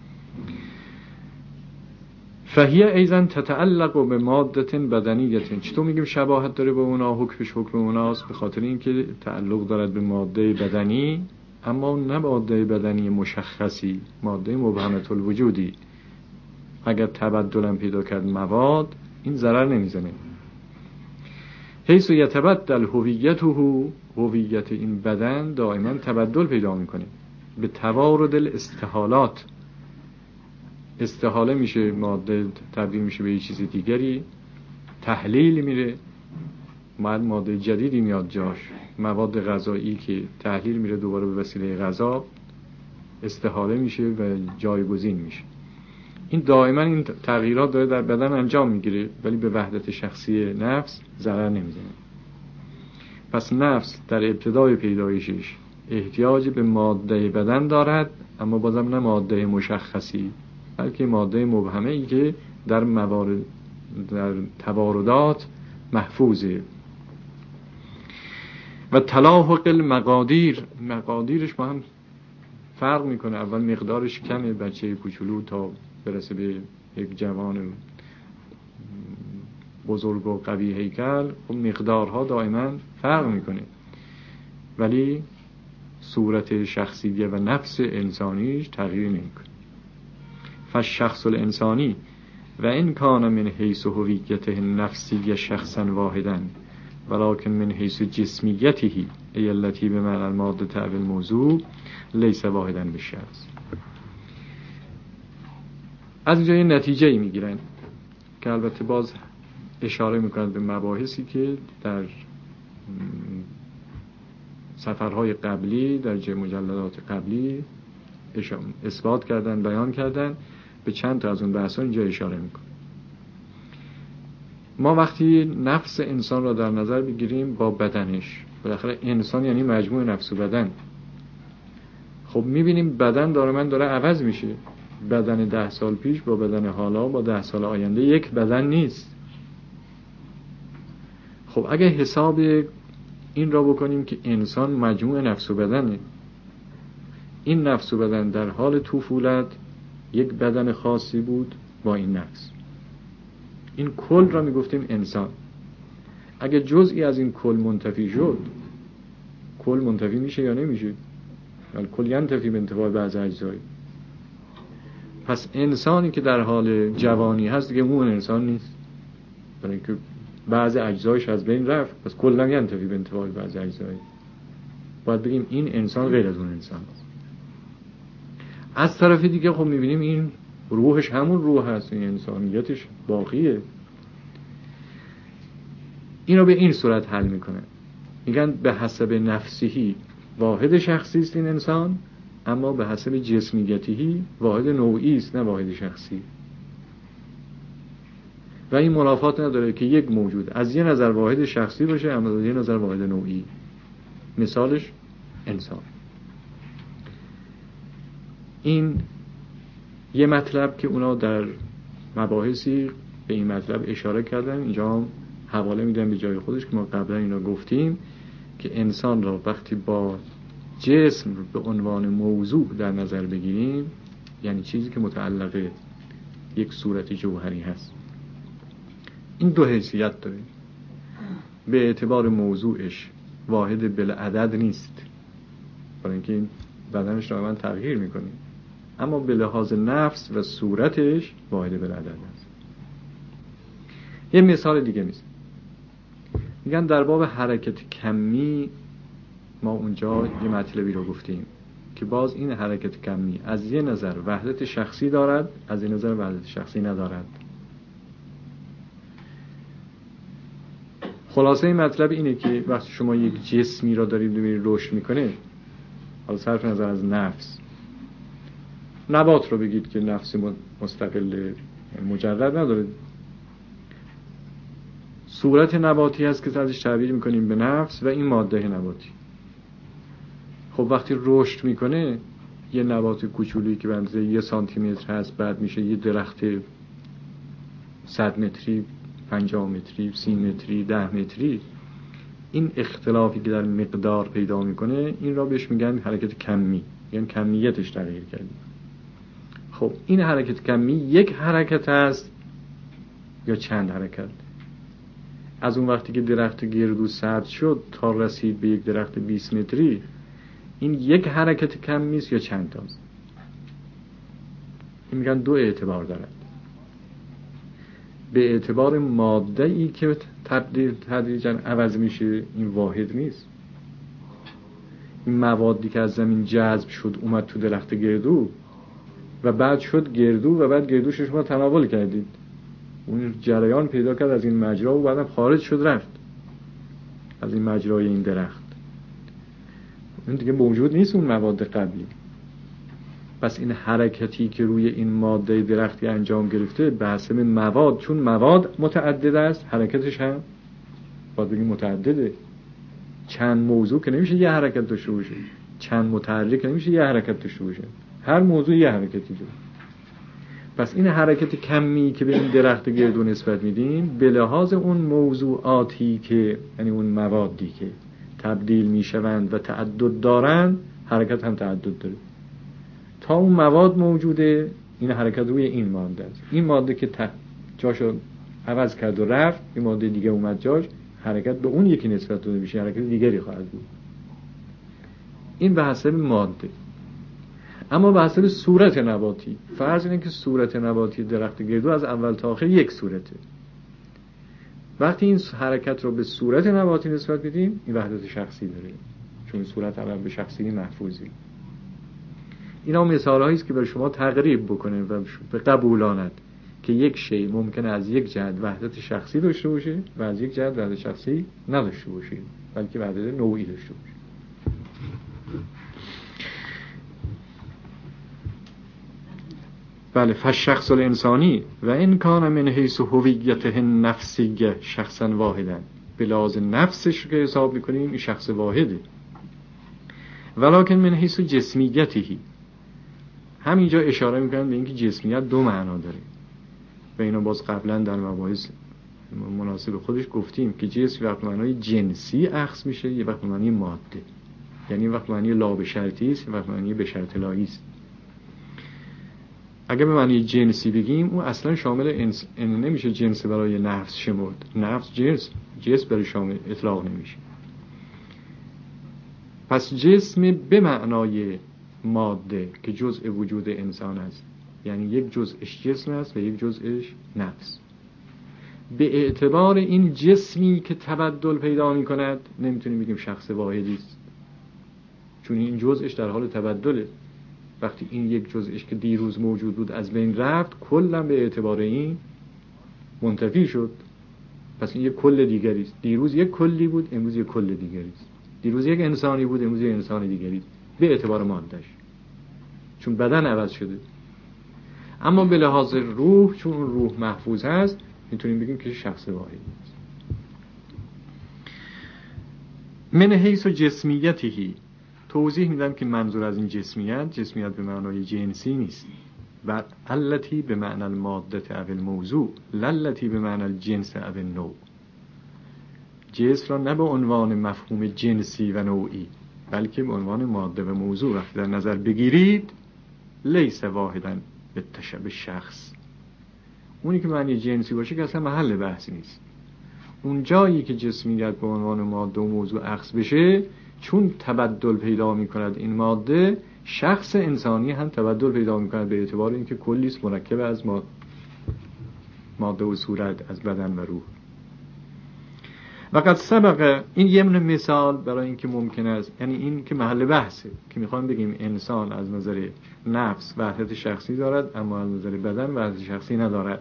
فهیه ایزن تتعلق به ماده بدنیه. چطور میگیم شباهت داره با اونا، حکمش حکم اوناست؟ به خاطر اینکه تعلق دارد به ماده بدنی، اما نه ماده بدنی مشخصی، ماده مبهمه الوجودی. اگر تبدل پیدا کرد مواد این ضرر نمیزنه. حیث یتبدل هویته، هویت این بدن دائما تبدل پیدا میکنه به توارد الاستحالات. استحاله میشه، ماده تبدیل میشه به یه چیز دیگری، تحلیل میره، بعد ماده جدیدی میاد جاش، مواد غذایی که تحلیل میره دوباره به وسیله غذا استحاله میشه و جایگزین میشه. این دائما این تغییرات داره در بدن انجام میگیره، ولی به وحدت شخصی نفس ضرر نمیزنه. پس نفس در ابتدای پیدایشش احتیاج به ماده بدن دارد، اما بازم نه ماده مشخصی، بلکه ماده مبهمه ای که در موارد در تواردات محفوظه. و تلاحق المقادیر، مقادیرش با هم فرق میکنه. اول مقدارش کمه، بچه کوچولو تا برسه به یک جوان بزرگ و قوی هیکل، خب مقدارها دائما فرق میکنه، ولی صورت شخصیه و نفس انسانیش تغییر نمیکنه. فالشخص الانسانی و این کان من حیث هویته النفسی شخصا واحدا ولکن من حیث جسمیته ای التي بمعنى الماده او الموضوع لیس واحدا بالشخص. از اینجا یه نتیجه ای میگیرن که البته باز اشاره میکنند به مباحثی که در سفرهای قبلی در مجلدات قبلی اثبات کردن، بیان کردن. به چند تا از اون بحثا اینجا اشاره میکنه. ما وقتی نفس انسان را در نظر بگیریم با بدنش، بالاخره انسان یعنی مجموع نفس و بدن، خب میبینیم بدن داره من داره عوض میشه. بدن ده سال پیش با بدن حالا با ده سال آینده یک بدن نیست. خب اگه حساب این را بکنیم که انسان مجموع نفس و بدنه، این نفس و بدن در حال طفولت یک بدن خاصی بود با این نفس، این کل را میگفتیم انسان. اگه جزئی از این کل منتفی شد، کل منتفی میشه یا نمیشه؟ کل ینتفی به انتفاع بعض اجزایی. پس انسانی که در حال جوانی هست دیگه اون انسان نیست، برای اینکه بعض اجزایش از بین رفت، پس کلا ینتفی به انتفاع بعض اجزایی. باید بگیم این انسان غیر از اون انسان است. از طرف دیگه خب میبینیم این روحش همون روح هست، این انسانیتش باقیه. اینو به این صورت حل میکنه، میگن به حسب نفسیهی واحد شخصی است این انسان، اما به حسب جسمیتی واحد نوعی است نه واحد شخصی. و این منافات نداره که یک موجود از یه نظر واحد شخصی باشه اما از یه نظر واحد نوعی. مثالش انسان. این یه مطلب که اونا در مباحثی به این مطلب اشاره کردن، اینجا حواله میدن به جای خودش که ما قبلا اینا گفتیم که انسان را وقتی با جسم به عنوان موضوع در نظر بگیریم، یعنی چیزی که متعلق یک صورت جوهری هست. این دو حیثیت داره. به اعتبار موضوعش واحد بالعدد نیست، برای اینکه این بدنش را من تغییر میکنه، اما به لحاظ نفس و صورتش واحد بالعدد است. یه مثال دیگه میزن، میگن در باب حرکت کمی ما اونجا یه مطلبی رو گفتیم که باز این حرکت کمی از یه نظر وحدت شخصی دارد، از یه نظر وحدت شخصی ندارد. خلاصه این مطلب اینه که وقتی شما یک جسمی را دارید ببینید رشد میکنه، حالا صرف نظر از نفس، نبات رو بگید که نفس مستقل مجرد نداره، صورت نباتی هست که ازش تعبیر میکنیم به نفس و این ماده نباتی. خب وقتی رشد میکنه یه نبات کوچولی که به اندازه یه سانتی متر هست بعد میشه یه درخت صد متری، پنجاه متری، سی متری، ده متری، این اختلافی که در مقدار پیدا میکنه این را بهش میگن حرکت کمی، یعنی کمیتش تغییر کرده. خب این حرکت کمی یک حرکت هست یا چند حرکت؟ از اون وقتی که درخت گردو سرد شد تا رسید به یک درخت بیست متری، این یک حرکت کمی است یا چند تاست؟ این میگن دو اعتبار دارد. به اعتبار ماده ای که تبدیل تدریجاً عوض میشه این واحد نیست. این موادی که از زمین جذب شد اومد تو درخت گردو و بعد شد گردو و بعد گردوش شما تناول کردید، اون جریان پیدا کرد از این مجرا و بعدم خارج شد رفت از این مجرای این درخت، این دیگه موجود نیست اون مواد قبلی. پس این حرکتی که روی این ماده درختی انجام گرفته به حسب مواد، چون مواد متعدد است حرکتش هم باید بگیم متعدده. چند موضوع که نمیشه یه حرکت داشته باشه، چند متحرک نمیشه یه حرکت داشته باشه، هر موضوع یه حرکتی داره. پس این حرکت کمی که به این درخت گردو نسبت میدیم به لحاظ اون موضوعاتی که یعنی اون موادی که تبدیل میشوند و تعدد دارند، حرکت هم تعدد داره. تا اون مواد موجوده این حرکت روی این ماده است. این ماده که جاشو عوض کرد و رفت، این ماده دیگه اومد جاش، حرکت به اون یکی نسبت داده میشه، حرکت دیگری خواهد بود. این به حسب ماده. اما به حسب صورت نباتی، فرض اینه که صورت نباتی درخت گردو از اول تا آخر یک صورته. وقتی این حرکت رو به صورت نباتی نسبت بدیم، این وحدت شخصی داره، چون صورت اول به شخصی محفوظی. اینا مثال‌هایی است که برای شما تقریب بکنه و به قبولاند که یک شی ممکنه از یک جهت وحدت شخصی داشته باشه و از یک جهت وحدت شخصی نداشته باشه، بلکه وحدت نوعی داشته باشه. بله، فالشخص الانسانی و ان کان من حیث هویته النفسیه شخصا واحدا، به لحاظ نفسش که حساب می‌کنیم این شخص واحده. ولکن من حیث جسمیته، همینجا اشاره می‌کنم به اینکه جسمیت دو معنا داره و اینا باز قبلا در مباحث مناسب خودش گفتیم که جسم وقت معنای جنسی اخذ میشه، یه وقت معنی ماده، یعنی وقت معنی لا به شرطی است، وقت معنی به شرط لایی است. اگه به معنی جنسی بگیم اون اصلا شامل انس... نمیشه جنس برای نفس شمرد، نفس جنس جنس برای شامل اطلاق نمیشه. پس جسم به معنای ماده که جزء وجود انسان است، یعنی یک جزءش جسم است و یک جزءش نفس. به اعتبار این جسمی که تبدل پیدا می کند نمیتونیم بگیم شخص واحدی است، چون این جزءش در حال تبدله. وقتی این یک جزءش که دیروز موجود بود از بین رفت، کلا به اعتبار این منتفی شد. پس این یک کل دیگری است. دیروز یک کلی بود، امروز یک کل دیگری است. دیروز یک انسانی بود، امروز یک انسان دیگری است به اعتبار ماده‌اش، چون بدن عوض شده. اما به لحاظ روح، چون روح محفوظ هست، میتونیم بگیم که شخص واحدی است. من حیث جسمیته، توضیح میدم که منظور از این جسمیت، جسمیت به معنای جنسی نیست، و التی به معنی الماده او الموضوع، للتی به معنی الجنس او النوع. جنس را نه به عنوان مفهوم جنسی و نوعی، بلکه به عنوان ماده و موضوع وقتی در نظر بگیرید، لیس واحدا به تشبه شخص. اونی که معنی جنسی باشه که اصلا محل بحث نیست. اون جایی که جسمیت به عنوان ماده و موضوع اخذ بشه، چون تبدل پیدا می کند این ماده، شخص انسانی هم تبدل پیدا می کند به اعتبار اینکه کلیست مرکب از ماده و صورت، از بدن و روح. وقت سبق، این یه مثال برای اینکه ممکن است، یعنی این که محل بحثه که میخوام بگیم انسان از نظر نفس وحدت شخصی دارد اما از نظر بدن وحدت شخصی ندارد،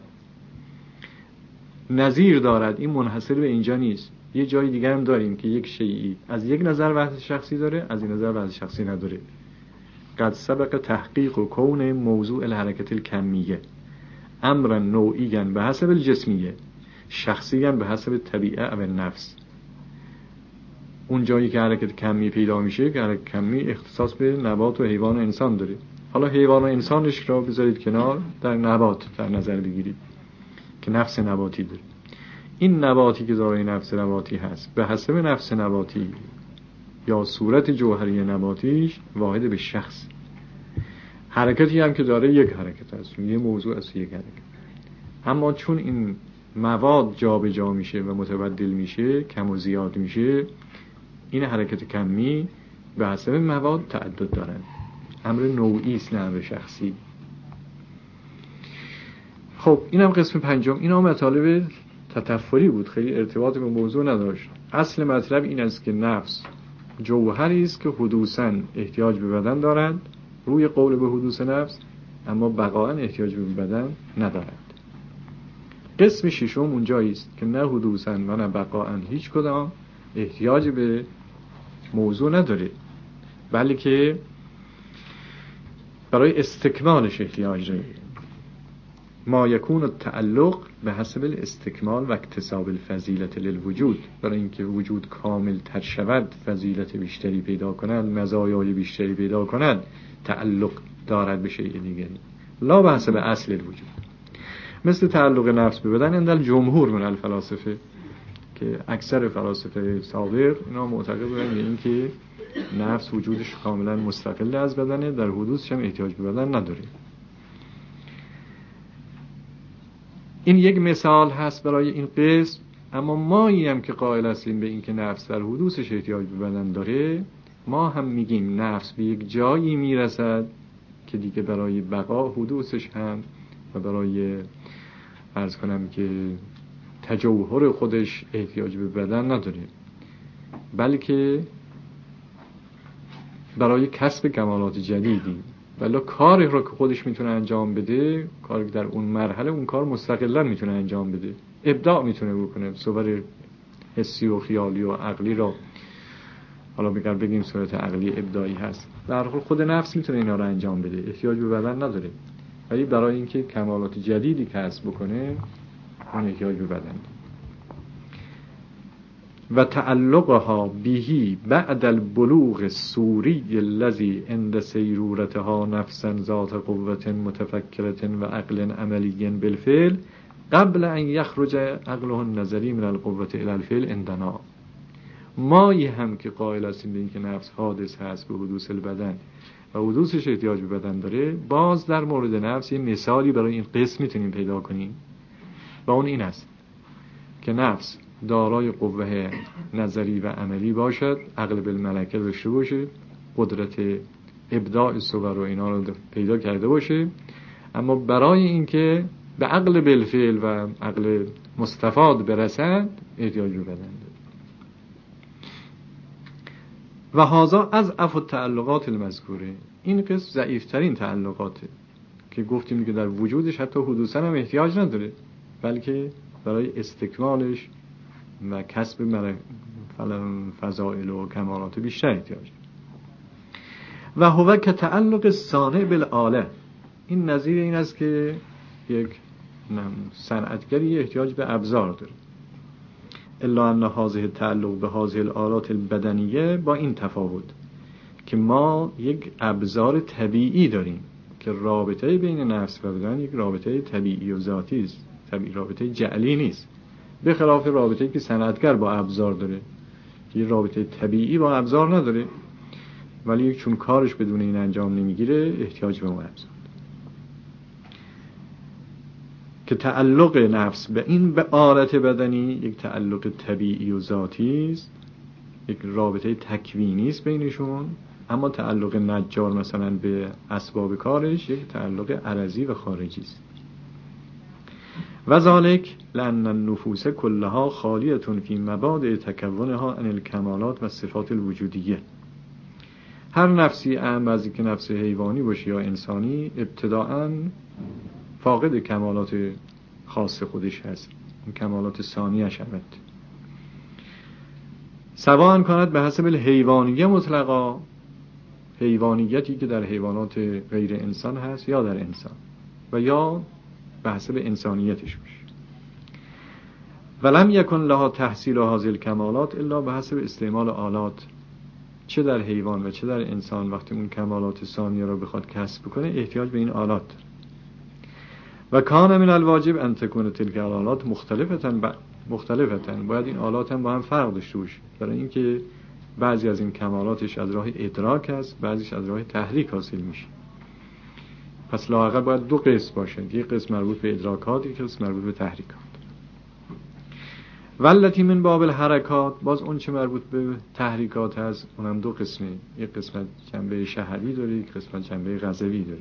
نظیر دارد. این منحصر به اینجا نیست، یه جای دیگر هم داریم که یک شیئی از یک نظر وحدت شخصی داره، از این نظر وحدت شخصی نداره. قد سبق تحقیق و کون موضوع الحرکت الکمیه امرا نوعیاً به حسب الجسمیه شخصیاً به حسب طبیعه و نفس. اون جایی که حرکت کمی پیدا میشه که حرکت کمی اختصاص به نبات و حیوان و انسان داره. حالا حیوان و انسانش را بذارید کنار، در نبات در نظر بگیرید که نفس نباتی داره. این نباتی که دارای نفس نباتی هست به حسب نفس نباتی یا صورت جوهری نباتیش واحد به شخص. حرکتی هم که داره یک حرکت هست، یه موضوع است، یک حرکت. اما چون این مواد جا به جا میشه و متبدل میشه، کم و زیاد میشه، این حرکت کمی به حسب مواد تعدد دارن. امر نوعی است، نه امر شخصی. خب اینم قسم پنجم. اینا مطالب تطفلی بود، خیلی ارتباط به موضوع نداشت. اصل مطلب این است که نفس جوهری است که حدوثاً احتیاج به بدن دارد، روی قول به حدوث نفس، اما بقاءً احتیاج به بدن ندارد. قسم ششم اونجایی است که نه حدوثاً و نه بقاءً هیچ کدام احتیاج به موضوع نداره، بلکه برای استکمالش احتیاج داره. ما یکون التعلق به حسب الاستکمال و اکتساب الفضیلت للوجود، برای اینکه وجود کامل تر شود، فضیلت بیشتری پیدا کند، مزایای بیشتری پیدا کند، تعلق دارد به شیء دیگری، لا به حسب اصل الوجود. مثل تعلق نفس به بدن عند الجمهور من الفلاسفه، که اکثر فلاسفه سابق اینا معتقد بودن به این که نفس وجودش کاملا مستقل از بدنه، در حدوثش هم احتیاج به بدن نداره. این یک مثال هست برای این قسم. اما مایی هم که قائل هستیم به این که نفس در حدوثش احتیاج به بدن داره، ما هم میگیم نفس به یک جایی میرسد که دیگه برای بقا حدوثش هم و برای عرض کنم که تجوهر خودش احتیاج به بدن نداره، بلکه برای کسب کمالات جدیدی، ولی کاری رو که خودش میتونه انجام بده، کاری در اون مرحله اون کار مستقلا میتونه انجام بده، ابداع میتونه بکنه، صور حسی و خیالی و عقلی رو حالا بگر بگیم صورت عقلی ابداعی هست، در حال خود نفس میتونه اینا رو انجام بده، احتیاج به بدن نداره، ولی برای اینکه کمالات جدیدی کسب بکنه اون احتیاج به بدن داره. و تعلقها بهی بعد البلوغ الصوری الذي عند سیرورتها نفسا ذات قوة متفکرة و عقل عملی بالفعل قبل ان یخرج عقله النظری من القوة الى الفعل عندنا. مایی هم که قائل هستیم به این که نفس حادث هست به حدوث البدن و حدوثش احتیاج به بدن داره، باز در مورد نفس یه مثالی برای این قسم میتونیم پیدا کنیم و اون این است که نفس دارای قوه نظری و عملی باشد، عقل بالملکه داشته باشه، قدرت ابداع صور و اینا رو پیدا کرده باشه، اما برای اینکه به عقل بالفعل و عقل مستفاد برسد احتیاج به بدن داره. و هذا از اضعف التعلقات المذکوره، این قسم ضعیفترین تعلقاته که گفتیم که در وجودش حتی حدوثا هم احتیاج نداره، بلکه برای استکمالش و کسب فضائل و کمالات بیشتر احتیاج. و هو که تعلق صانع بالآله، این نظیر این است که یک صنعتگری احتیاج به ابزار داره. الا ان هذه تعلق به هذه الآلات البدنیه، با این تفاوت که ما یک ابزار طبیعی داریم که رابطه بین نفس و بدن یک رابطه طبیعی و ذاتی است، طبیعی رابطه جعلی نیست، به خلاف رابطه‌ای که صنعتگر با ابزار داره که یه رابطه طبیعی با ابزار نداره، ولی چون کارش بدون این انجام نمیگیره احتیاج به اون ابزار. که تعلق نفس به این به آلت بدنی یک تعلق طبیعی و ذاتی است، یک رابطه تکوینی است بینشون، اما تعلق نجار مثلا به اسباب کارش یک تعلق عرضی و خارجی است. و ذالک لأن النفوس كلها خالیة فی مبادئ تکونها عن الکمالات و صفات الوجودیه. هر نفسی، اهم از اینکه نفس حیوانی باشه یا انسانی، ابتداءً فاقد کمالات خاص خودش هست، این کمالات ثانیه‌اش هست. سواء کند به حسب الحیوانیه مطلقا، حیوانیتی که در حیوانات غیر انسان هست یا در انسان، و یا به حسب انسانیتش باشه. ولم یکن لها تحصیل هذه الکمالات الا به حسب استعمال آلات، چه در حیوان و چه در انسان وقتی اون کمالات ثانیه رو بخواد کسب کنه احتیاج به این آلات. و کان من الواجب ان تکون تلک الآلات مختلفتن ب... مختلفتن باید این آلات هم با هم فرق داشته باشه، برای اینکه بعضی از این کمالاتش از راه ادراک هست، بعضیش از راه تحریک حاصل میشه. پس لااقل باید دو قسم باشه، یک قسم مربوط به ادراکات، یک قسم مربوط به تحریکات. والتی من باب الحرکات، باز اون چه مربوط به تحریکات هست اونم دو قسمه، یک قسمت جنبه شهوی داره، یک قسمت جنبه غضبی داره.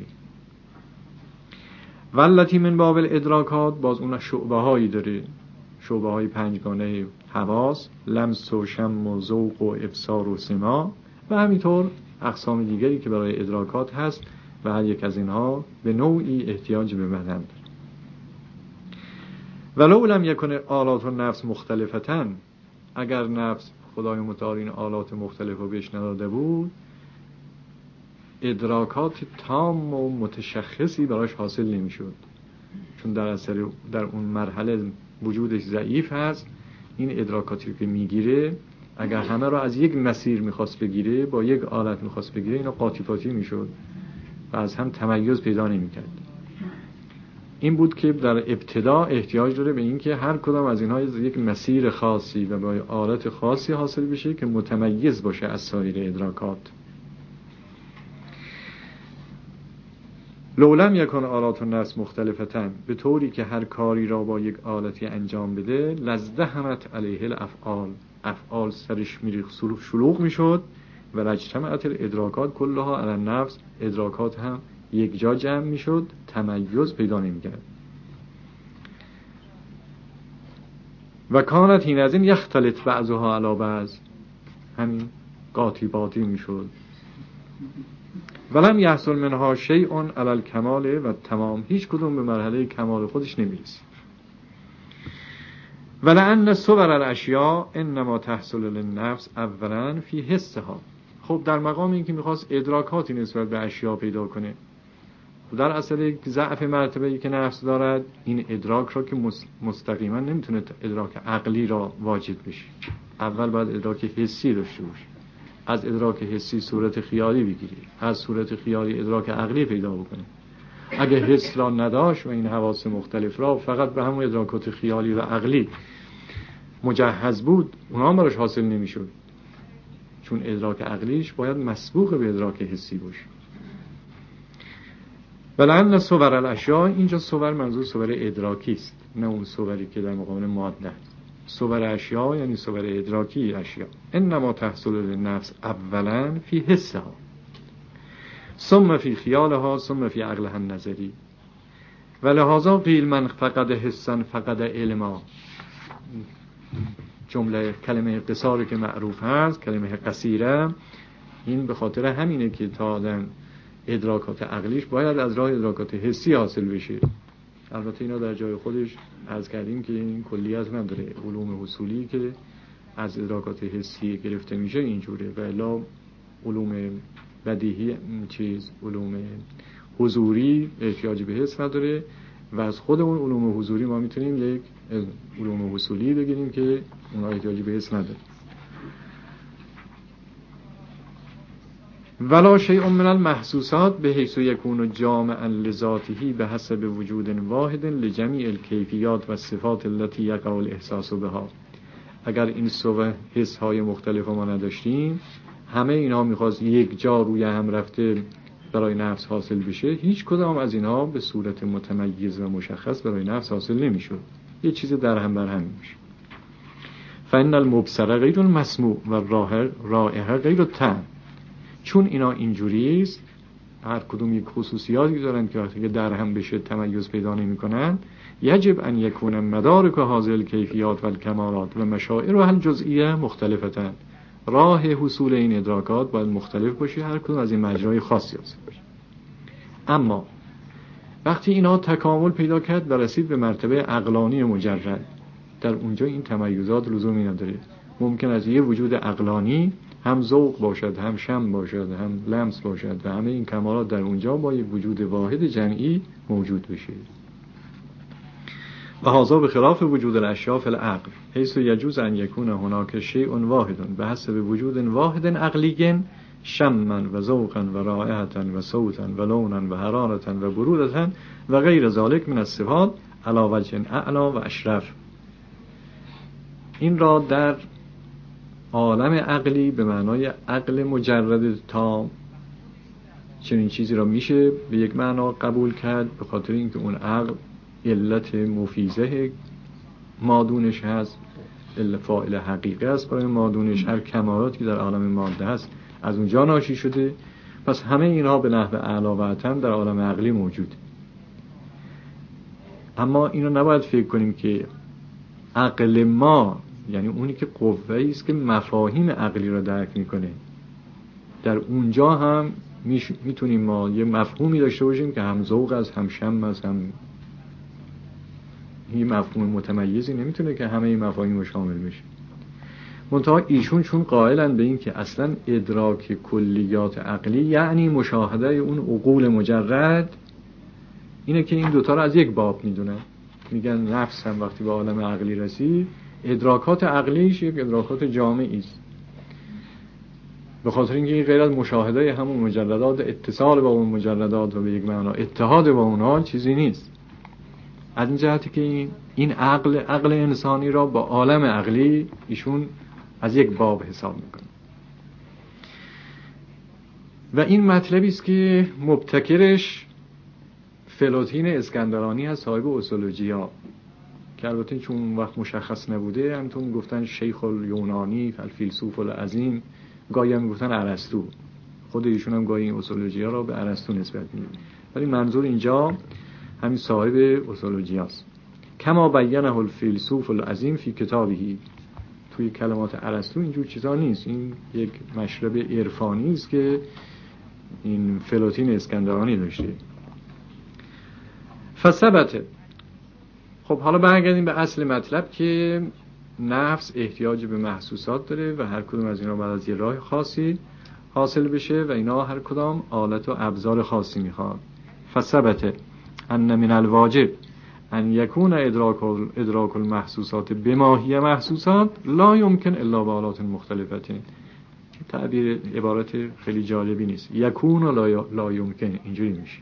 والتی من باب الادراکات، باز اون شعبه هایی داره، شعبه های پنجگانه حواس، لمس و شم و ذوق و ابصار و سماع، و همینطور اقسام دیگری که برای ادراکات هست و هر یک از اینها به نوعی احتیاج به بدن داره. ولو لم یکن آلات النفس مختلفتن، اگر نفس خدای متعال این آلات مختلف رو بهش نداده بود، ادراکات تام و متشخصی براش حاصل نمیشد، چون در اثر در اون مرحله وجودش ضعیف هست. این ادراکاتی که میگیره اگر همه را از یک مسیر میخواست بگیره، با یک آلت میخواست بگیره، اینا قاطی پاتی میشد و از هم تمایز پیدا نمیکرد. این بود که در ابتدا احتیاج داره به این که هر کدام از اینها یک مسیر خاصی و با آلت خاصی حاصل بشه که متمیز باشه از سایر ادراکات. لولم یکن آلات النفس مختلفتن، به طوری که هر کاری را با یک آلتی انجام بده، لزدهمت علیه الافعال، افعال سرش میریخت، شلوغ میشد و لجتمعت الادراکات کلها علی النفس، ادراکات هم یک جا جمع میشد، تمایز پیدا نمیکرد. و کانت این از این یختلط بعضها علی بعض، همین قاطی باطی میشد. ولم یحصل منها شیء علی الکمال و تمام، هیچ کدوم به مرحله کمال خودش نمیرسید. ولأن صور الاشیاء انما تحصل للنفس اولا فی حسها. خب در مقام این که میخواست ادراکاتی نسبت به اشیاء پیدا کنه، در اصل ضعف مرتبه‌ای که نفس دارد، این ادراک را که مستقیما نمیتونه ادراک عقلی را واجد بشه، اول باید ادراک حسی داشته باشه، از ادراک حسی صورت خیالی بگیری، از صورت خیالی ادراک عقلی پیدا بکنه. اگه حس را نداشت و این حواس مختلف را فقط به همون ادراکات خیالی و عقلی مجهز بود، اونا هم براش حاصل نمیشد، چون ادراک عقلیش باید مسبوق به ادراک حسی باشه. ولأن صور الاشیاء، اینجا صور منظور صور ادراکی است، نه اون صوری که در مقابل ماده. صور اشیاء یعنی صور ادراکی اشیاء. انما تحصل للنفس اولا فی حسها ثم فی خیالها ثم فی عقلها النظری و لهذا قیل من فقد حسا فقد علما. جمله کلمه قصاری که معروف هست، کلمه قصیره، این به خاطر همینه که تا آدم ادراکات عقلیش باید از راه ادراکات حسی حاصل بشه. البته اینا در جای خودش عرض کردیم که این کلیت نداره. علوم اصولی که از ادراکات حسی گرفته میشه اینجوره، و الا علوم بدیهی چیز علوم حضوری احتیاج به حس نداره و از خود اون علوم حضوری ما میتونیم یک علوم اصولی بگیریم که اونها احتیاج به حس نداره. ولا شیء من المحسوسات بحيث يكون جامعا لذاته بحسب وجود واحد لجميع الكيفيات والصفات التي يقع الاحساس بها. اگر این سوه حس های مختلف ما نداشتیم، همه اینا میخواست یک جا روی هم رفته برای نفس حاصل بشه، هیچ کدام از اینا به صورت متمیز و مشخص برای نفس حاصل نمیشد، یه چیز در هم بر هم میشه. فإن المبصر غیر المسموع و رائحه غیر الطعم. چون اینا اینجوری است، هر کدوم یک خصوصیاتی دارن که وقتی که در هم بشه تمایز پیدا نمی کنن، یجب ان یکون مدارک هذه الکیفیات و الکمالات و مشاعر و الجزئیه مختلفتن. راه حصول این ادراکات باید مختلف باشه، هر کدوم از این مجرای خاصی هست. اما وقتی اینا تکامل پیدا کرد و رسید به مرتبه عقلانی مجرد، در اونجا این تمایزات لزومی نداره. ممکن است یه وجود عقلانی هم ذوق باشد، هم شم باشد، هم لمس باشد و همه این کمالات در اونجا با یک وجود واحد جمعی موجود بشه. و هذا بخلاف وجود الاشیاء فی العقل حیث یجوز ان یکون هناک شیء واحد بحسب وجود واحد عقلی شما و ذوقا و رائحة و صوتا و لونا و حرارة و برودة و غیر ذلك من الصفات علی وجه اعلی و اشرف. این را در عالم عقلی به معنای عقل مجرد تام چنین چیزی را میشه به یک معنا قبول کرد، به خاطر اینکه اون عقل علت مفیزه مادونش هست، علت فاعل حقیقی است برای مادونش، هر کمالاتی که در عالم ماده هست از اونجا ناشی شده. پس همه اینها به نحو اعلی و اتم در عالم عقلی موجود. اما اینو نباید فکر کنیم که عقل ما، یعنی اونی که قوه‌ای است که مفاهیم عقلی را درک میکنه، در اونجا هم میتونیم ما یه مفهومی داشته باشیم که هم ذوق است، هم شم است، هم این مفهوم متمیزی نمیتونه که همه این مفاهیم رو شامل بشه. منتها ایشون چون قائلن به این که اصلا ادراک کلیات عقلی یعنی مشاهده اون عقول مجرد، اینه که این دوتا رو از یک باب میدونن. میگن نفس هم وقتی به عالم عقلی رسید، ادراکات عقلیش یک ادراکات جامعی است، به خاطر اینکه این غیر از مشاهده همون مجردات، اتصال با اون مجردات و به یک معنا اتحاد با اونها چیزی نیست. از این جهتی که این این عقل عقل انسانی را با عالم عقلی ایشون از یک باب حساب میکنه. و این مطلبی است که مبتکرش فلوتین اسکندرانی هست، صاحب اصولوژیا، که البته چون اون وقت مشخص نبوده همینطور میگفتن شیخ الیونانی الفیلسوف العظیم، گاهی هم میگفتن ارسطو. خود ایشون هم گاهی این اصولوژیا را به ارسطو نسبت میدن، ولی منظور اینجا همین صاحب اصولوژیاست. کما بیانه الفیلسوف العظیم فی کتابهی. توی کلمات ارسطو اینجور چیزا نیست، این یک مشرب عرفانی است که این فلوتین اسکندرانی داشته. فثبت. خب حالا برگردیم به اصل مطلب که نفس احتیاج به محسوسات داره و هر کدوم از اینا بعد از یه راه خاصی حاصل بشه و اینا هر کدام آلت و ابزار خاصی میخواد. فثبت ان من الواجب ان یکون ادراک ادراک المحسوسات بما هی محسوسات لا یمکن الا به آلات مختلفه. تعبیر عبارت خیلی جالبی نیست. یکون و لا, لا یمکن اینجوری میشه.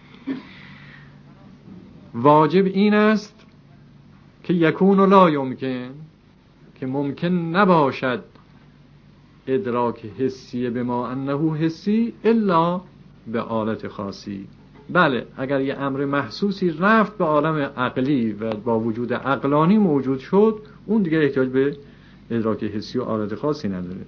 واجب این است که یکون و لا یمکن، که ممکن نباشد ادراک حسی به ما انه حسی الا به آلت خاصی. بله اگر یه امر محسوسی رفت به عالم عقلی و با وجود عقلانی موجود شد، اون دیگه احتیاج به ادراک حسی و آلت خاصی نداره.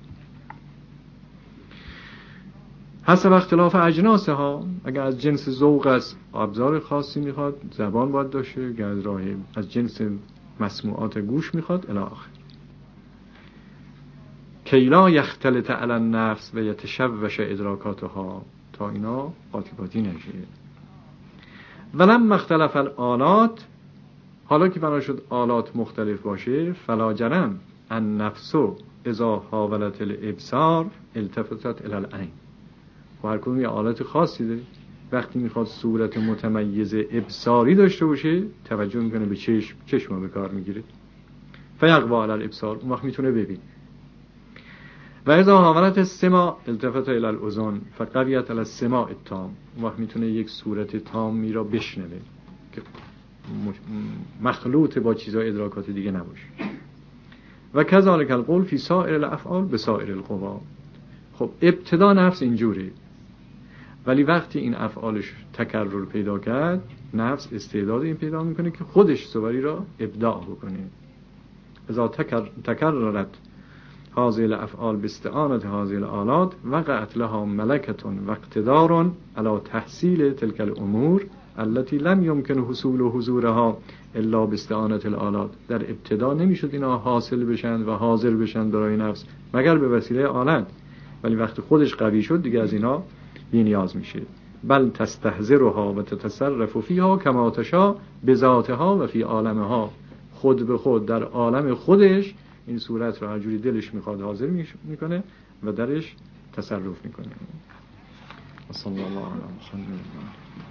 حسب اختلاف اجناسه ها، اگر از جنس ذوق است ابزار خاصی میخواد، زبان باید داشته، اگر از راه از جنس مسموعات گوش میخواد الی آخر. کیلا یختلط علی النفس و یتشوش ادراکاتها، تا اینا قاطی قاطی نشه. ولم اختلف الآلات، حالا که بنا شد آلات مختلف باشه، فلا جرم النفس اذا حاولت الابصار التفتت الی العین. و هر کدوم یه آلت خاصی داره، وقتی میخواد صورت متمیز ابصاری داشته باشه توجه میکنه به چشم، چشم به کار میگیره. فیقوا علی الابصار، اون وقت میتونه ببین. و اذا حاولت السماع التفت الی الاذن فقویت علی السماع التام، اون وقت میتونه یک صورت تامی را بشنوه که مخلوط با چیزای ادراکات دیگه نباشه. و کذالک القول فی سائر الافعال بسائر القوا. خب ابتدا نفس اینجوری، ولی وقتی این افعالش تکرر پیدا کرد، نفس استعداد این پیدا میکنه که خودش سواری را ابداع بکنه. اذا تکررت هذه الافعال باستعانت هذه الآلات وقعت لها ملکة و اقتدار على تحصیل تلك الامور التي لم يمكن حصول حضورها الا باستعانت الآلات. در ابتدا نمیشد اینا حاصل بشن و حاضر بشن برای نفس مگر به وسیله آلت، ولی وقتی خودش قوی شد دیگه از اینا بی نیاز میشه. بل تستحضرها و تتصرف فیها کما تشاء بذاتها و فی عالمها. خود به خود در عالم خودش این صورت را هر جوری دلش میخواد حاضر میکنه و درش تصرف میکنه. صلی الله علیه و سلم.